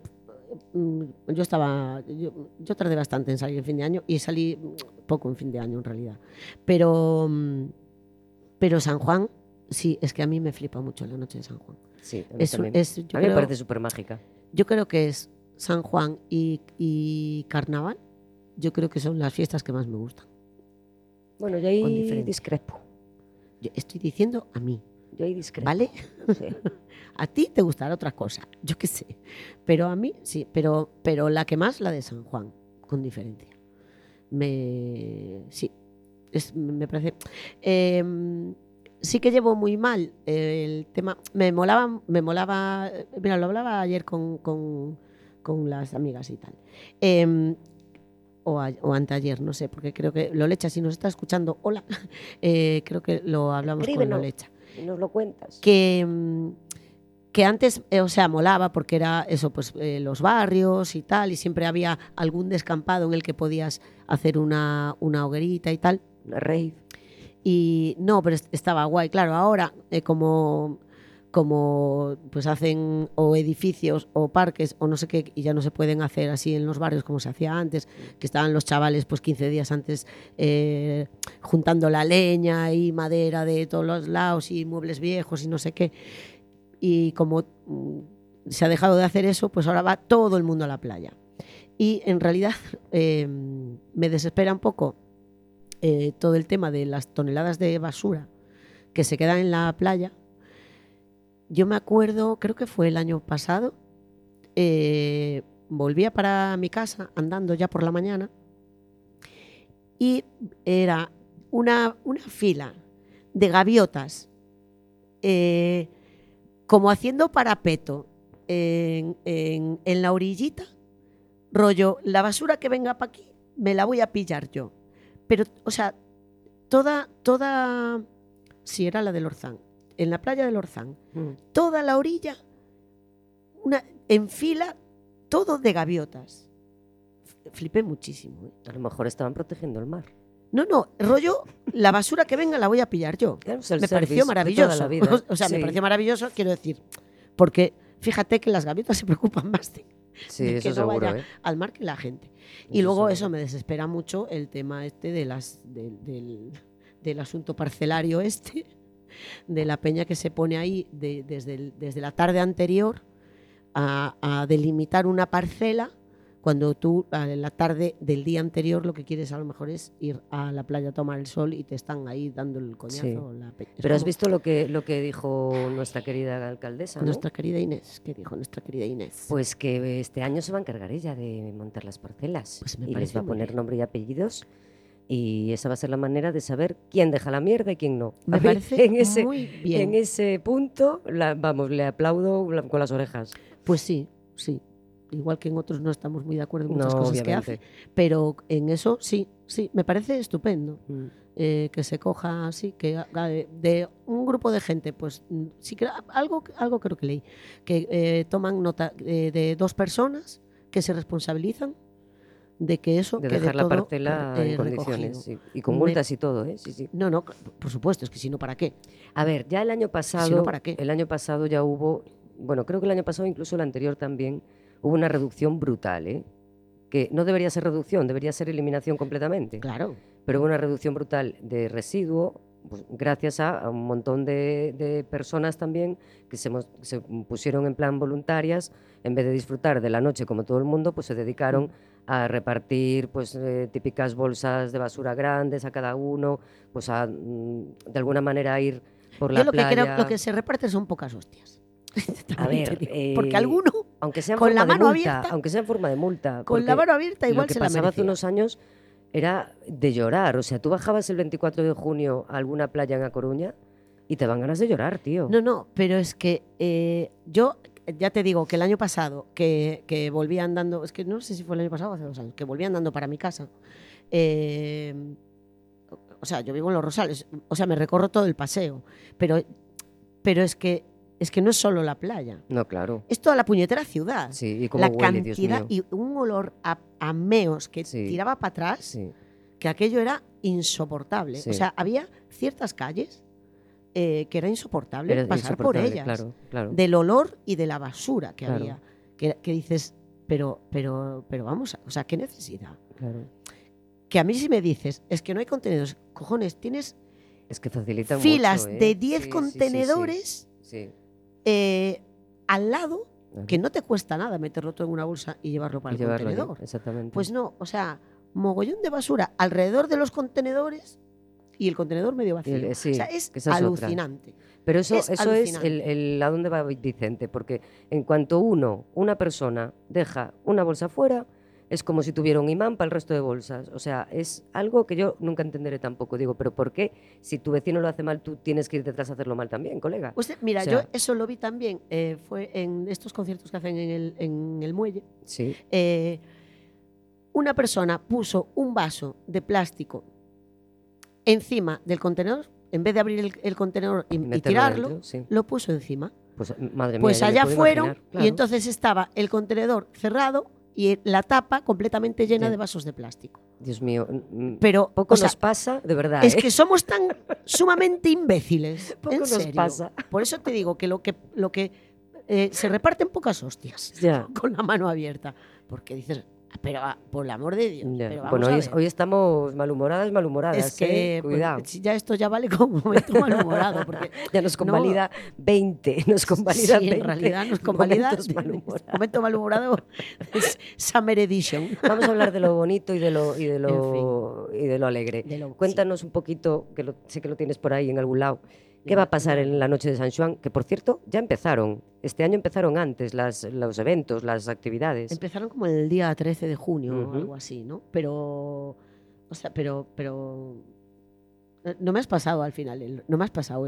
yo tardé bastante en salir en fin de año y salí poco en fin de año en realidad. Pero San Juan, sí, es que a mí me flipa mucho la noche de San Juan. Sí, a mí también. Yo A mí me creo- parece súper mágica. Yo creo que es San Juan y Carnaval. Yo creo que son las fiestas que más me gustan. Bueno, yo Con ahí diferencia. discrepo. Yo estoy diciendo a mí, Yo ahí discrepo. ¿vale? Sí. A ti te gustará otra cosa, yo qué sé. Pero a mí sí, pero la que más, la de San Juan, con diferencia. Sí, me parece... sí que llevo muy mal el tema... Me molaba... Mira, lo hablaba ayer con las amigas y tal. O anteayer, no sé, porque creo que Lolecha, si nos está escuchando, hola, creo que lo hablamos con Escríbenos. Lolecha. Y nos lo cuentas. Que antes, o sea, molaba porque era eso, pues los barrios y tal, y siempre había algún descampado en el que podías hacer una hoguerita y tal. Una rave. Y no, pero estaba guay. Claro, ahora como pues hacen o edificios o parques o no sé qué, y ya no se pueden hacer así en los barrios como se hacía antes, que estaban los chavales pues 15 días antes juntando la leña y madera de todos los lados y muebles viejos y no sé qué. Y como se ha dejado de hacer eso, pues ahora va todo el mundo a la playa. Y en realidad me desespera un poco todo el tema de las toneladas de basura que se quedan en la playa. Yo me acuerdo, creo que fue el año pasado, volvía para mi casa andando ya por la mañana y era una fila de gaviotas como haciendo parapeto en la orillita, rollo, la basura que venga para aquí me la voy a pillar yo. Pero, o sea, toda, sí, era la del Orzán, en la playa del Orzán, toda la orilla, en fila, todo de gaviotas. Flipé muchísimo. A lo mejor estaban protegiendo el mar. No, rollo, la basura que venga la voy a pillar yo. Claro, es el Me service pareció de maravilloso. toda la vida. O sea, Sí. me pareció maravilloso, quiero decir, porque fíjate que las gaviotas se preocupan más de Sí, que eso no seguro, vaya ¿eh? al mar que la gente. Y Eso luego seguro. eso me desespera mucho el tema este de del asunto parcelario este, de la peña que se pone ahí desde la tarde anterior a delimitar una parcela, cuando tú a la tarde del día anterior lo que quieres a lo mejor es ir a la playa a tomar el sol y te están ahí dando el coñazo. Sí. La peña. Es Pero has como visto lo que dijo nuestra querida alcaldesa, ¿no? nuestra querida Inés, ¿qué dijo nuestra querida Inés? Pues que este año se va a encargar ella de montar las parcelas Pues me y les parece va a muy poner bien. nombre y apellidos Y esa va a ser la manera de saber quién deja la mierda y quién no. Me A mí, parece en muy bien. En ese punto, vamos, le aplaudo con las orejas. Pues sí, sí. Igual que en otros no estamos muy de acuerdo en muchas No, cosas obviamente. que hace, pero en eso sí, sí, me parece estupendo. Mm. Que se coja así, que haga de un grupo de gente, pues sí que algo creo que leí, que toman nota de 2 personas que se responsabilizan de que eso De quede dejar la todo parcela en recogido. condiciones. Sí. Y con multas y todo, ¿eh? Sí, sí. No, por supuesto, es que si no, ¿para qué? A ver, ya el año pasado, Si no, ¿para qué? el año pasado ya hubo, bueno, creo que el año pasado, incluso el anterior también, hubo una reducción brutal, ¿eh? Que no debería ser reducción, debería ser eliminación completamente. Claro. Pero hubo una reducción brutal de residuo, pues, gracias a un montón de personas también que se pusieron en plan voluntarias, en vez de disfrutar de la noche como todo el mundo, pues se dedicaron a repartir pues típicas bolsas de basura grandes a cada uno, pues a de alguna manera ir por la Yo lo playa. que creo, lo que se reparte son pocas hostias. A ver, porque alguno aunque sea en con forma la mano de multa, abierta, aunque sea en forma de multa, con la porque mano abierta igual lo que se la pasaba hace merecía. unos años era de llorar. O sea, tú bajabas el 24 de junio a alguna playa en A Coruña y te van ganas de llorar, tío. No, pero es que yo ya te digo que el año pasado que volví andando, es que no sé si fue el año pasado o hace 2 años, que volví andando para mi casa. O sea, yo vivo en Los Rosales, o sea, me recorro todo el paseo, pero es que no es solo la playa. No, claro. Es toda la puñetera ciudad. Sí, y cómo la huele, Dios cantidad mío. y un olor a meos que Sí. tiraba para atrás, Sí. que aquello era insoportable. Sí. O sea, había ciertas calles que era insoportable Era pasar por insoportable, ellas. claro, claro. Del olor y de la basura que Claro. había. Que dices, pero vamos, o sea, ¿qué necesidad? Claro. Que a mí si me dices, es que no hay contenedores, cojones, tienes Es que facilitan filas mucho, ¿eh? de 10 Sí, sí, sí, contenedores sí. al lado, Ajá. que no te cuesta nada meterlo todo en una bolsa y llevarlo para Y el llevarlo allí, contenedor. exactamente. Pues no, o sea, mogollón de basura alrededor de los contenedores y el contenedor medio vacío. Sí, o sea, es que esa es otra. alucinante. Pero eso Es es alucinante. el a dónde va Vicente, porque en cuanto una persona, deja una bolsa fuera, es como si tuviera un imán para el resto de bolsas. O sea, es algo que yo nunca entenderé tampoco. Digo, ¿pero por qué? Si tu vecino lo hace mal, tú tienes que ir detrás a hacerlo mal también, colega. Pues mira, O sea, yo eso lo vi también, fue en estos conciertos que hacen en el muelle. Sí, Una persona puso un vaso de plástico encima del contenedor, en vez de abrir el contenedor y meterlo tirarlo, dentro, sí. lo puso encima. Pues madre mía, Pues ya me allá puedo fueron imaginar, claro. y entonces estaba el contenedor cerrado y la tapa completamente llena Sí. de vasos de plástico. Dios mío, Pero poco o sea, nos pasa, de verdad. es ¿eh? que somos tan sumamente imbéciles. Poco en nos serio. pasa. Por eso te digo que lo que se reparten pocas hostias Ya. con la mano abierta. Porque dices, pero por el amor de Dios. Ya. Pero vamos Bueno, a hoy, ver. hoy estamos malhumoradas, Es que pues, cuidado. si ya esto ya vale como momento malhumorado. Porque Ya nos no- convalida 20, nos convalida sí, 20 en realidad nos convalida momentos malhumorados. momento malhumorado es Summer Edition. Vamos a hablar de lo bonito y de lo En y de lo alegre. De lo- Cuéntanos un poquito, que sé que lo tienes por ahí en algún lado. ¿Qué va a pasar en la noche de San Juan? Que por cierto, ya empezaron. Este año empezaron antes los eventos, las actividades. Empezaron como el día 13 de junio o Ujú. algo así, ¿no? Pero no me has pasado al final, no me has pasado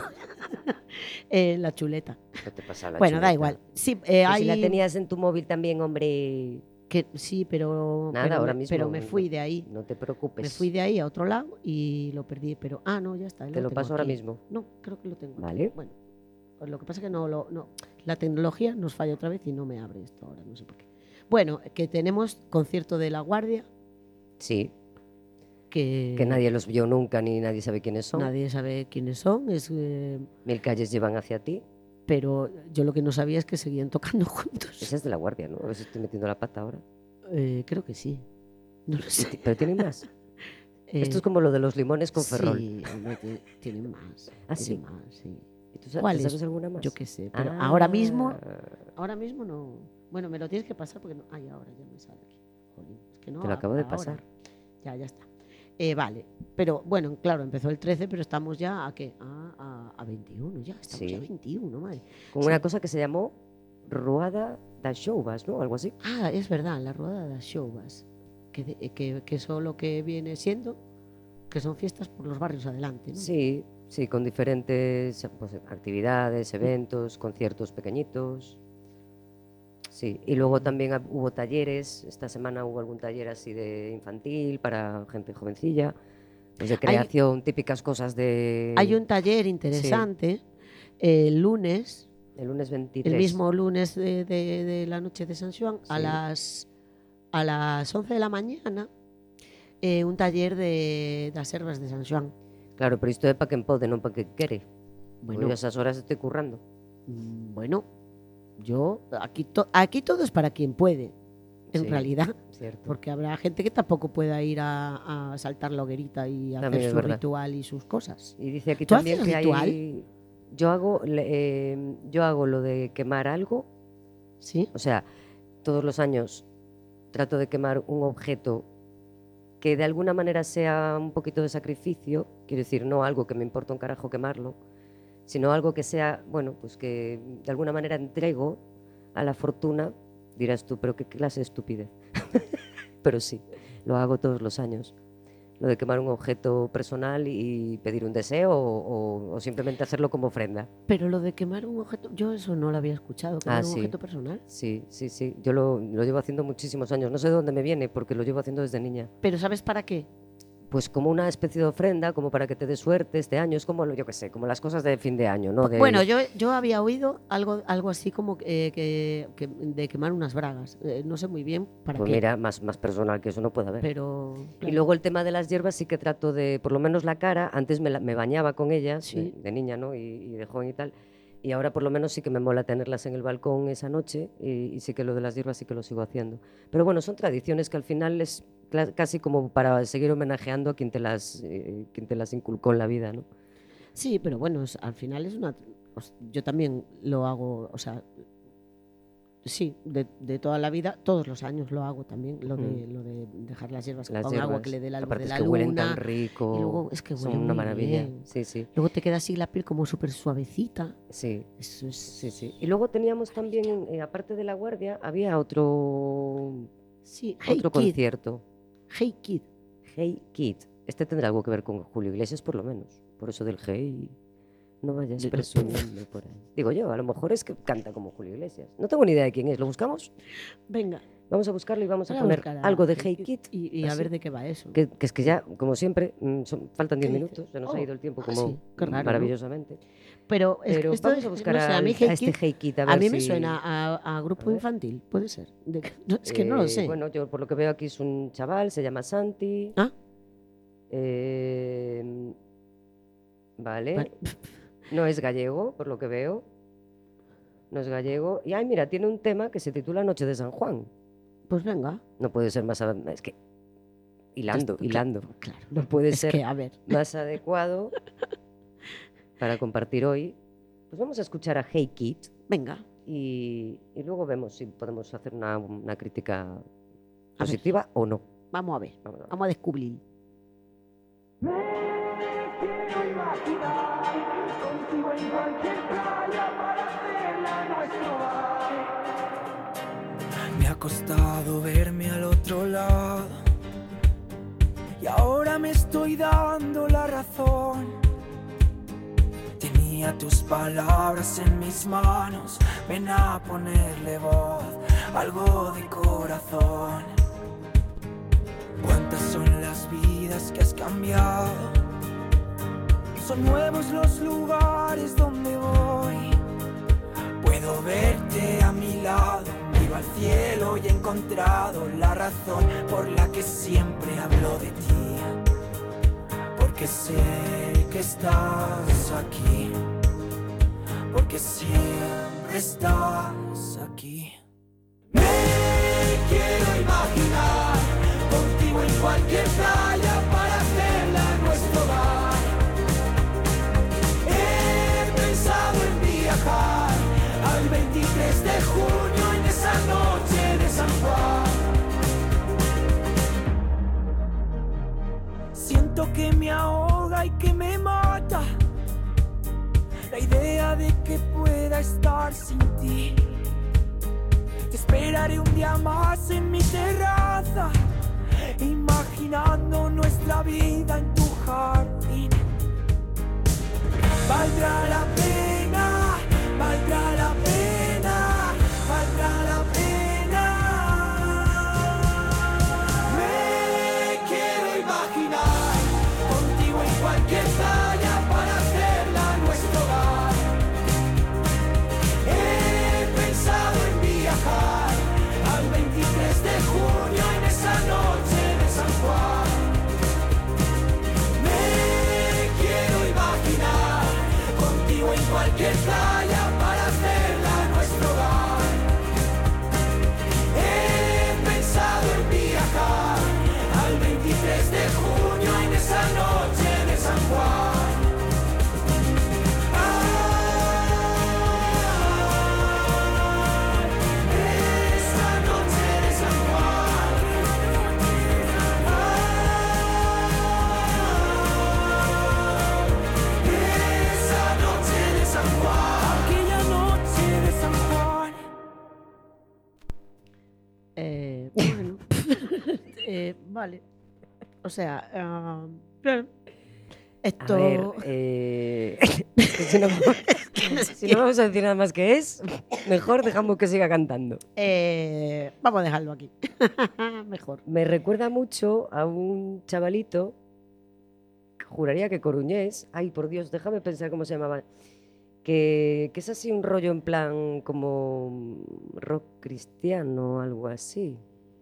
la chuleta. ¿Qué te pasa la Bueno, da chuleta? igual. Sí, Pues hay si la tenías en tu móvil también, hombre, que sí, pero nada, pero ahora me, mismo. pero me fui de ahí. No te preocupes. Me fui de ahí a otro lado y lo perdí, pero no, ya está. Te lo tengo paso ahora aquí. mismo. No, creo que lo tengo. aquí. Vale. Bueno, pues lo que pasa es que no, la tecnología nos falla otra vez y no me abre esto ahora, no sé por qué. Bueno, que tenemos concierto de La Guardia, Sí, que nadie los vio nunca ni nadie sabe quiénes son. nadie sabe quiénes son, Mil calles llevan hacia ti. pero yo lo que no sabía es que seguían tocando juntos. Esa es de La Guardia, ¿no? A ver si estoy metiendo la pata ahora. Creo que sí. No lo sé. Pero tienen más. Esto Eh, es como lo de los limones con Ferrol. Sí, hombre, tienen más. Ah, tienen sí. más, sí. ¿Y tú ¿Cuál sabes es? alguna más? Yo qué sé, pero Ah, ahora mismo no. Bueno, me lo tienes que pasar porque no. Ay, ahora ya me sale aquí. Jolín, es que no. Te lo acabo de ahora. pasar. Ya está. Vale, pero bueno, claro, empezó el 13, pero estamos ya a qué? A 21 ya. Estamos Sí. a 21, madre. Con Sí. una cosa que se llamó Ruada das Xouvas, ¿no? Algo así. Es verdad, la rueda de las Xouvas. que eso lo que viene siendo, que son fiestas por los barrios adelante, ¿no? Sí, sí, con diferentes pues, actividades, eventos, conciertos pequeñitos. Sí, y luego también hubo talleres. Esta semana hubo algún taller así de infantil para gente jovencilla, pues de creación, típicas cosas de... Hay un taller interesante el lunes 23. El mismo lunes de la noche de San Xoán, sí. a las 11 de la mañana, un taller de das ervas de San Xoán. Claro, pero isto é para quen pode, non para quen quere. Bueno, eu esas horas estoy currando. Bueno, yo aquí todo es para quien puede, en realidad. Cierto. Porque habrá gente que tampoco pueda ir a saltar la hoguerita y hacer su ritual y sus cosas. Y dice aquí ¿Tú también haces que ritual? Yo hago lo de quemar algo. ¿Sí? O sea, todos los años trato de quemar un objeto que de alguna manera sea un poquito de sacrificio, quiero decir, no algo que me importa un carajo quemarlo, sino algo que sea, bueno, pues que de alguna manera entrego a la fortuna. Dirás tú, pero qué clase de estupidez. Pero sí, lo hago todos los años. Lo de quemar un objeto personal y pedir un deseo o simplemente hacerlo como ofrenda. Pero lo de quemar un objeto, yo eso no lo había escuchado, quemar un objeto personal. Sí. Yo lo llevo haciendo muchísimos años. No sé de dónde me viene, porque lo llevo haciendo desde niña. ¿Pero sabes para qué? Pues como una especie de ofrenda, como para que te dé suerte este año. Es como, yo qué sé, como las cosas de fin de año, ¿no? Bueno, yo había oído algo así como de quemar unas bragas. No sé muy bien para pues qué. Mira, más personal que eso no puede haber. Pero, claro. Y luego el tema de las hierbas sí que trato de, por lo menos la cara, antes me bañaba con ellas, sí. de niña, ¿no? Y de joven y tal. Y ahora por lo menos sí que me mola tenerlas en el balcón esa noche y sí que lo de las hierbas sí que lo sigo haciendo. Pero bueno, son tradiciones que al final es casi como para seguir homenajeando a quien te las inculcó en la vida, ¿no? Sí, pero bueno, al final es una... Yo también lo hago, o sea, sí, de toda la vida, todos los años lo hago también, lo de dejar las hierbas con agua que le dé la luz de la luna. Huelen tan rico, y luego es que son una maravilla. Sí. Luego te queda así la piel como súper suavecita. Sí. Eso es... Sí. Y luego teníamos también, aparte de La Guardia, había otro concierto. Hey Kid. Este tendrá algo que ver con Julio Iglesias, por lo menos. Por eso del hey... No vayas presumiendo por ahí. Digo yo, a lo mejor es que canta como Julio Iglesias. No tengo ni idea de quién es. ¿Lo buscamos? Venga. Vamos a buscarlo y vamos a poner algo de Hey Kid. Y a ver de qué va eso. Que es que ya, como siempre, faltan 10 minutos. Se nos ha ido el tiempo como qué raro, maravillosamente. ¿no? Pero esto vamos a buscar a este Hey Kid. A mí me suena a grupo infantil, puede ser. Es que no lo sé. Bueno, yo por lo que veo aquí es un chaval, se llama Santi. ¿Ah? Vale. No es gallego, por lo que veo. No es gallego. Y ay, mira, tiene un tema que se titula Noche de San Juan. Pues venga. No puede ser más... Es que... Hilando. Claro. No puede ser que, a ver. más adecuado para compartir hoy. Pues vamos a escuchar a Hey Kid. Venga. Y luego vemos si podemos hacer una crítica positiva o no. Vamos a ver. Vamos a descubrir. Me quiero imaginar contigo en cualquier playa para hacerla nuestro bar. Me ha costado verme al otro lado y ahora me estoy dando la razón. Tenía tus palabras en mis manos, ven a ponerle voz, algo de corazón. ¿Cuántas son las vidas que has cambiado? Son nuevos los lugares donde voy. Puedo verte a mi lado, miro al cielo y he encontrado la razón por la que siempre hablo de ti. Porque sé que estás aquí, porque siempre estás aquí. Me quiero imaginar contigo en cualquier playa para hacerla nuestro hogar. He pensado en viajar al 23 de junio en esa noche de San Juan. Siento que me ahoga y que me mata la idea de que pueda estar sin ti. Te esperaré un día más en mi terraza, imaginando nuestra vida en tu jardín. Valdrá la pena, valdrá la pena, valdrá la pena. Me quiero imaginar contigo en cualquier playa para hacerla nuestro hogar. He pensado en viajar al 23 de junio en esa noche de San Juan. Me quiero imaginar contigo en cualquier playa para hacerla nuestro hogar. He pensado en viajar al 23 de junio en esa noche de San Juan. Esa noche de San Juan. Esa noche de San Juan. Aquella noche de San Juan. Bueno. Vale. O sea, bien. Esto... A ver, si no vamos a decir nada más que es, mejor dejamos que siga cantando. Vamos a dejarlo aquí. Mejor. Me recuerda mucho a un chavalito, juraría que coruñés, ay por Dios, déjame pensar cómo se llamaba, que es así un rollo en plan como rock cristiano o algo así,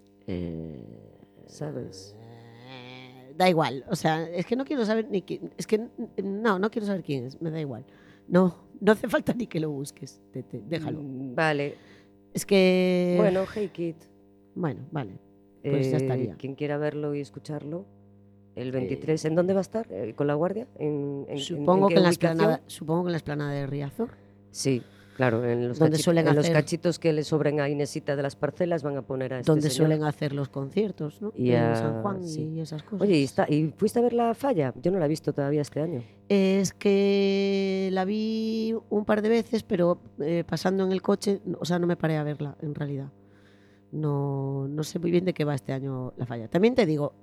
¿sabes? Da igual, o sea, es que no quiero saber ni quién, es que no quiero saber quién es, me da igual. No hace falta ni que lo busques, déjalo. Vale. Es que... Bueno, Hey Kid. Bueno, vale, pues ya estaría. Quien quiera verlo y escucharlo, el 23, ¿en dónde va a estar? ¿Con La Guardia? Supongo qué que en la ubicación? esplanada de Riazor. Sí, claro, en los, Donde suelen en los hacer- cachitos que le sobren a Inesita de las parcelas van a poner a este Donde señor. suelen hacer los conciertos, ¿no? Y en a- San Juan sí. y esas cosas. Oye, ¿y fuiste a ver La Falla? Yo no la he visto todavía este año. Es que la vi un par de veces, pero pasando en el coche, o sea, no me paré a verla, en realidad. No sé muy bien de qué va este año La Falla. También te digo,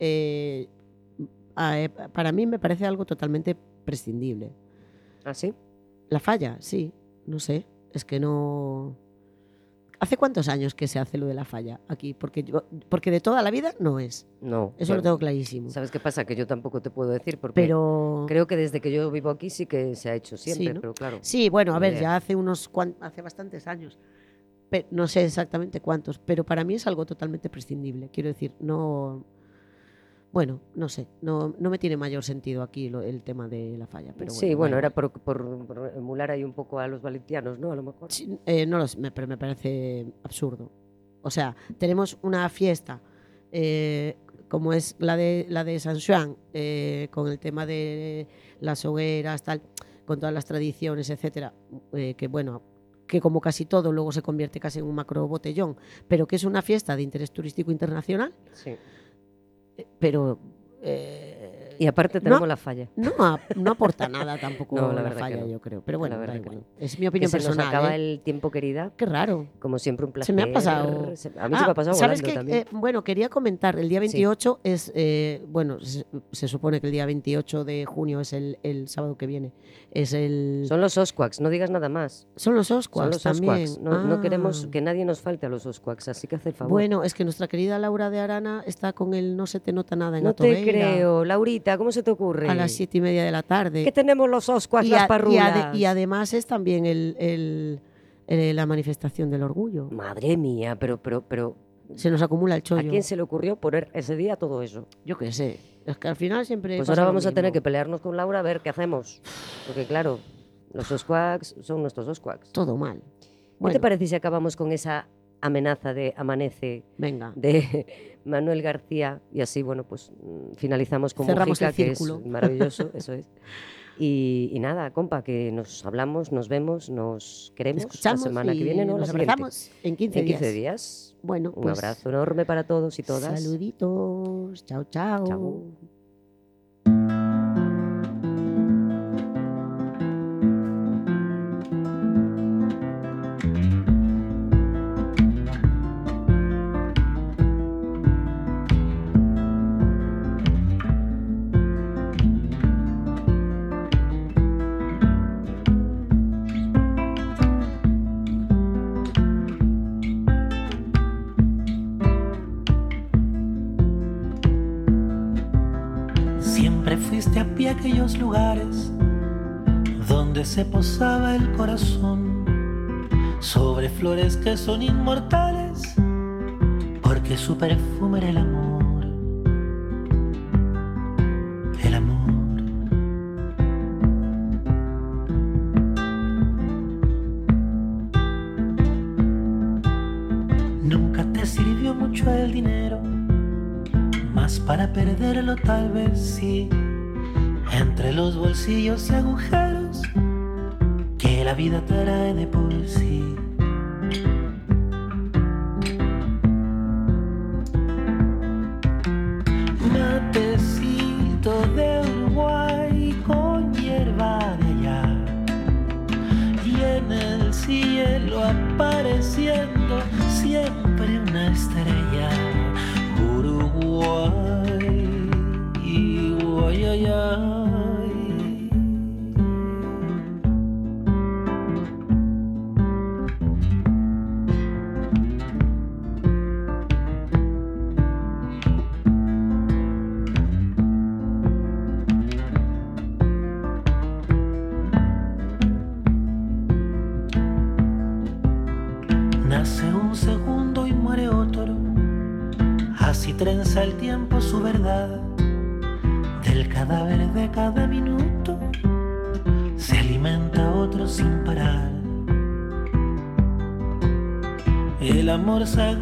para mí me parece algo totalmente prescindible. ¿Ah, sí? La Falla, sí, no sé, es que no... ¿Hace cuántos años que se hace lo de La Falla aquí? Porque de toda la vida no es. No. Eso lo tengo clarísimo. ¿Sabes qué pasa? Que yo tampoco te puedo decir porque Pero... creo que desde que yo vivo aquí sí que se ha hecho siempre, Sí, ¿no? pero claro. Sí, bueno, a Ni ver, idea. ya hace hace bastantes años. No sé exactamente cuántos, pero para mí es algo totalmente prescindible. Quiero decir, no... Bueno, no sé, no me tiene mayor sentido aquí el tema de La Falla. Pero Sí, bueno, da era igual. por emular ahí un poco a los valencianos, ¿no? A lo mejor. Sí, no lo sé, pero me parece absurdo. O sea, tenemos una fiesta como es la de San Xoán, con el tema de las hogueras, tal, con todas las tradiciones, etcétera, que bueno, que como casi todo luego se convierte casi en un macro botellón, pero que es una fiesta de interés turístico internacional, Sí. pero Y aparte tenemos La Falla. no aporta nada tampoco No, la la verdad que Falla, no. yo creo. Pero bueno, La da verdad que igual. no. Es mi Que opinión se nos personal. acaba ¿eh? el tiempo, querida. Qué raro. Como siempre, un placer. Se me ha pasado. A mí se me ha pasado ¿sabes volando qué? también. Bueno, quería comentar, el día 28 es, bueno, se supone que el día 28 de junio es el sábado que viene. Es el... Son los Osquaks, no digas nada más. Son los Son Osquaks los también. Osquaks. No queremos Ah. que nadie nos falte a los Osquaks, así que haz el favor. Bueno, es que nuestra querida Laura de Arana está con el No se te nota nada en no te Atobeira, creo. Laurita, ¿cómo se te ocurre? a las 7:30 de la tarde. Que tenemos los Osquaks, Y, las a- parrulas. y además es también la manifestación del orgullo. Madre mía, pero Se nos acumula el ¿a chollo. quién se le ocurrió poner ese día todo eso? Yo qué sé. Es que al final siempre. Pues pasa ahora lo vamos a tener mismo. que pelearnos con Laura a ver qué hacemos. Porque claro, los Osquaks son nuestros Osquaks. Todo mal. ¿Qué Bueno, te parece si acabamos con esa amenaza de Amanece venga. de Manuel García? Y así, bueno, pues finalizamos con Cerramos Mujica, el que es círculo. maravilloso, eso es. Y nada, compa, que nos hablamos, nos vemos, nos queremos Escuchamos la semana que y viene, ¿no? nos La siguiente. abrazamos en 15 En 15 días. días. Bueno, Un pues, abrazo enorme para todos y todas. saluditos. Chao, chao. Chao. Siempre fuiste a pie a aquellos lugares donde se posaba el corazón, sobre flores que son inmortales, porque su perfume era el amor, el amor. Nunca te sirvió mucho el dinero, más para perderlo tal vez sí, entre los bolsillos y agujeros que la vida trae de por sí. Matecito de Uruguay con hierba de allá, y en el cielo apareciendo siempre una estrella. Uruguay, guay, ay, ay. Nace un segundo y muere otro, así trenza el tiempo su verdad. Del cadáver de cada minuto se alimenta otro sin parar. El amor sagrado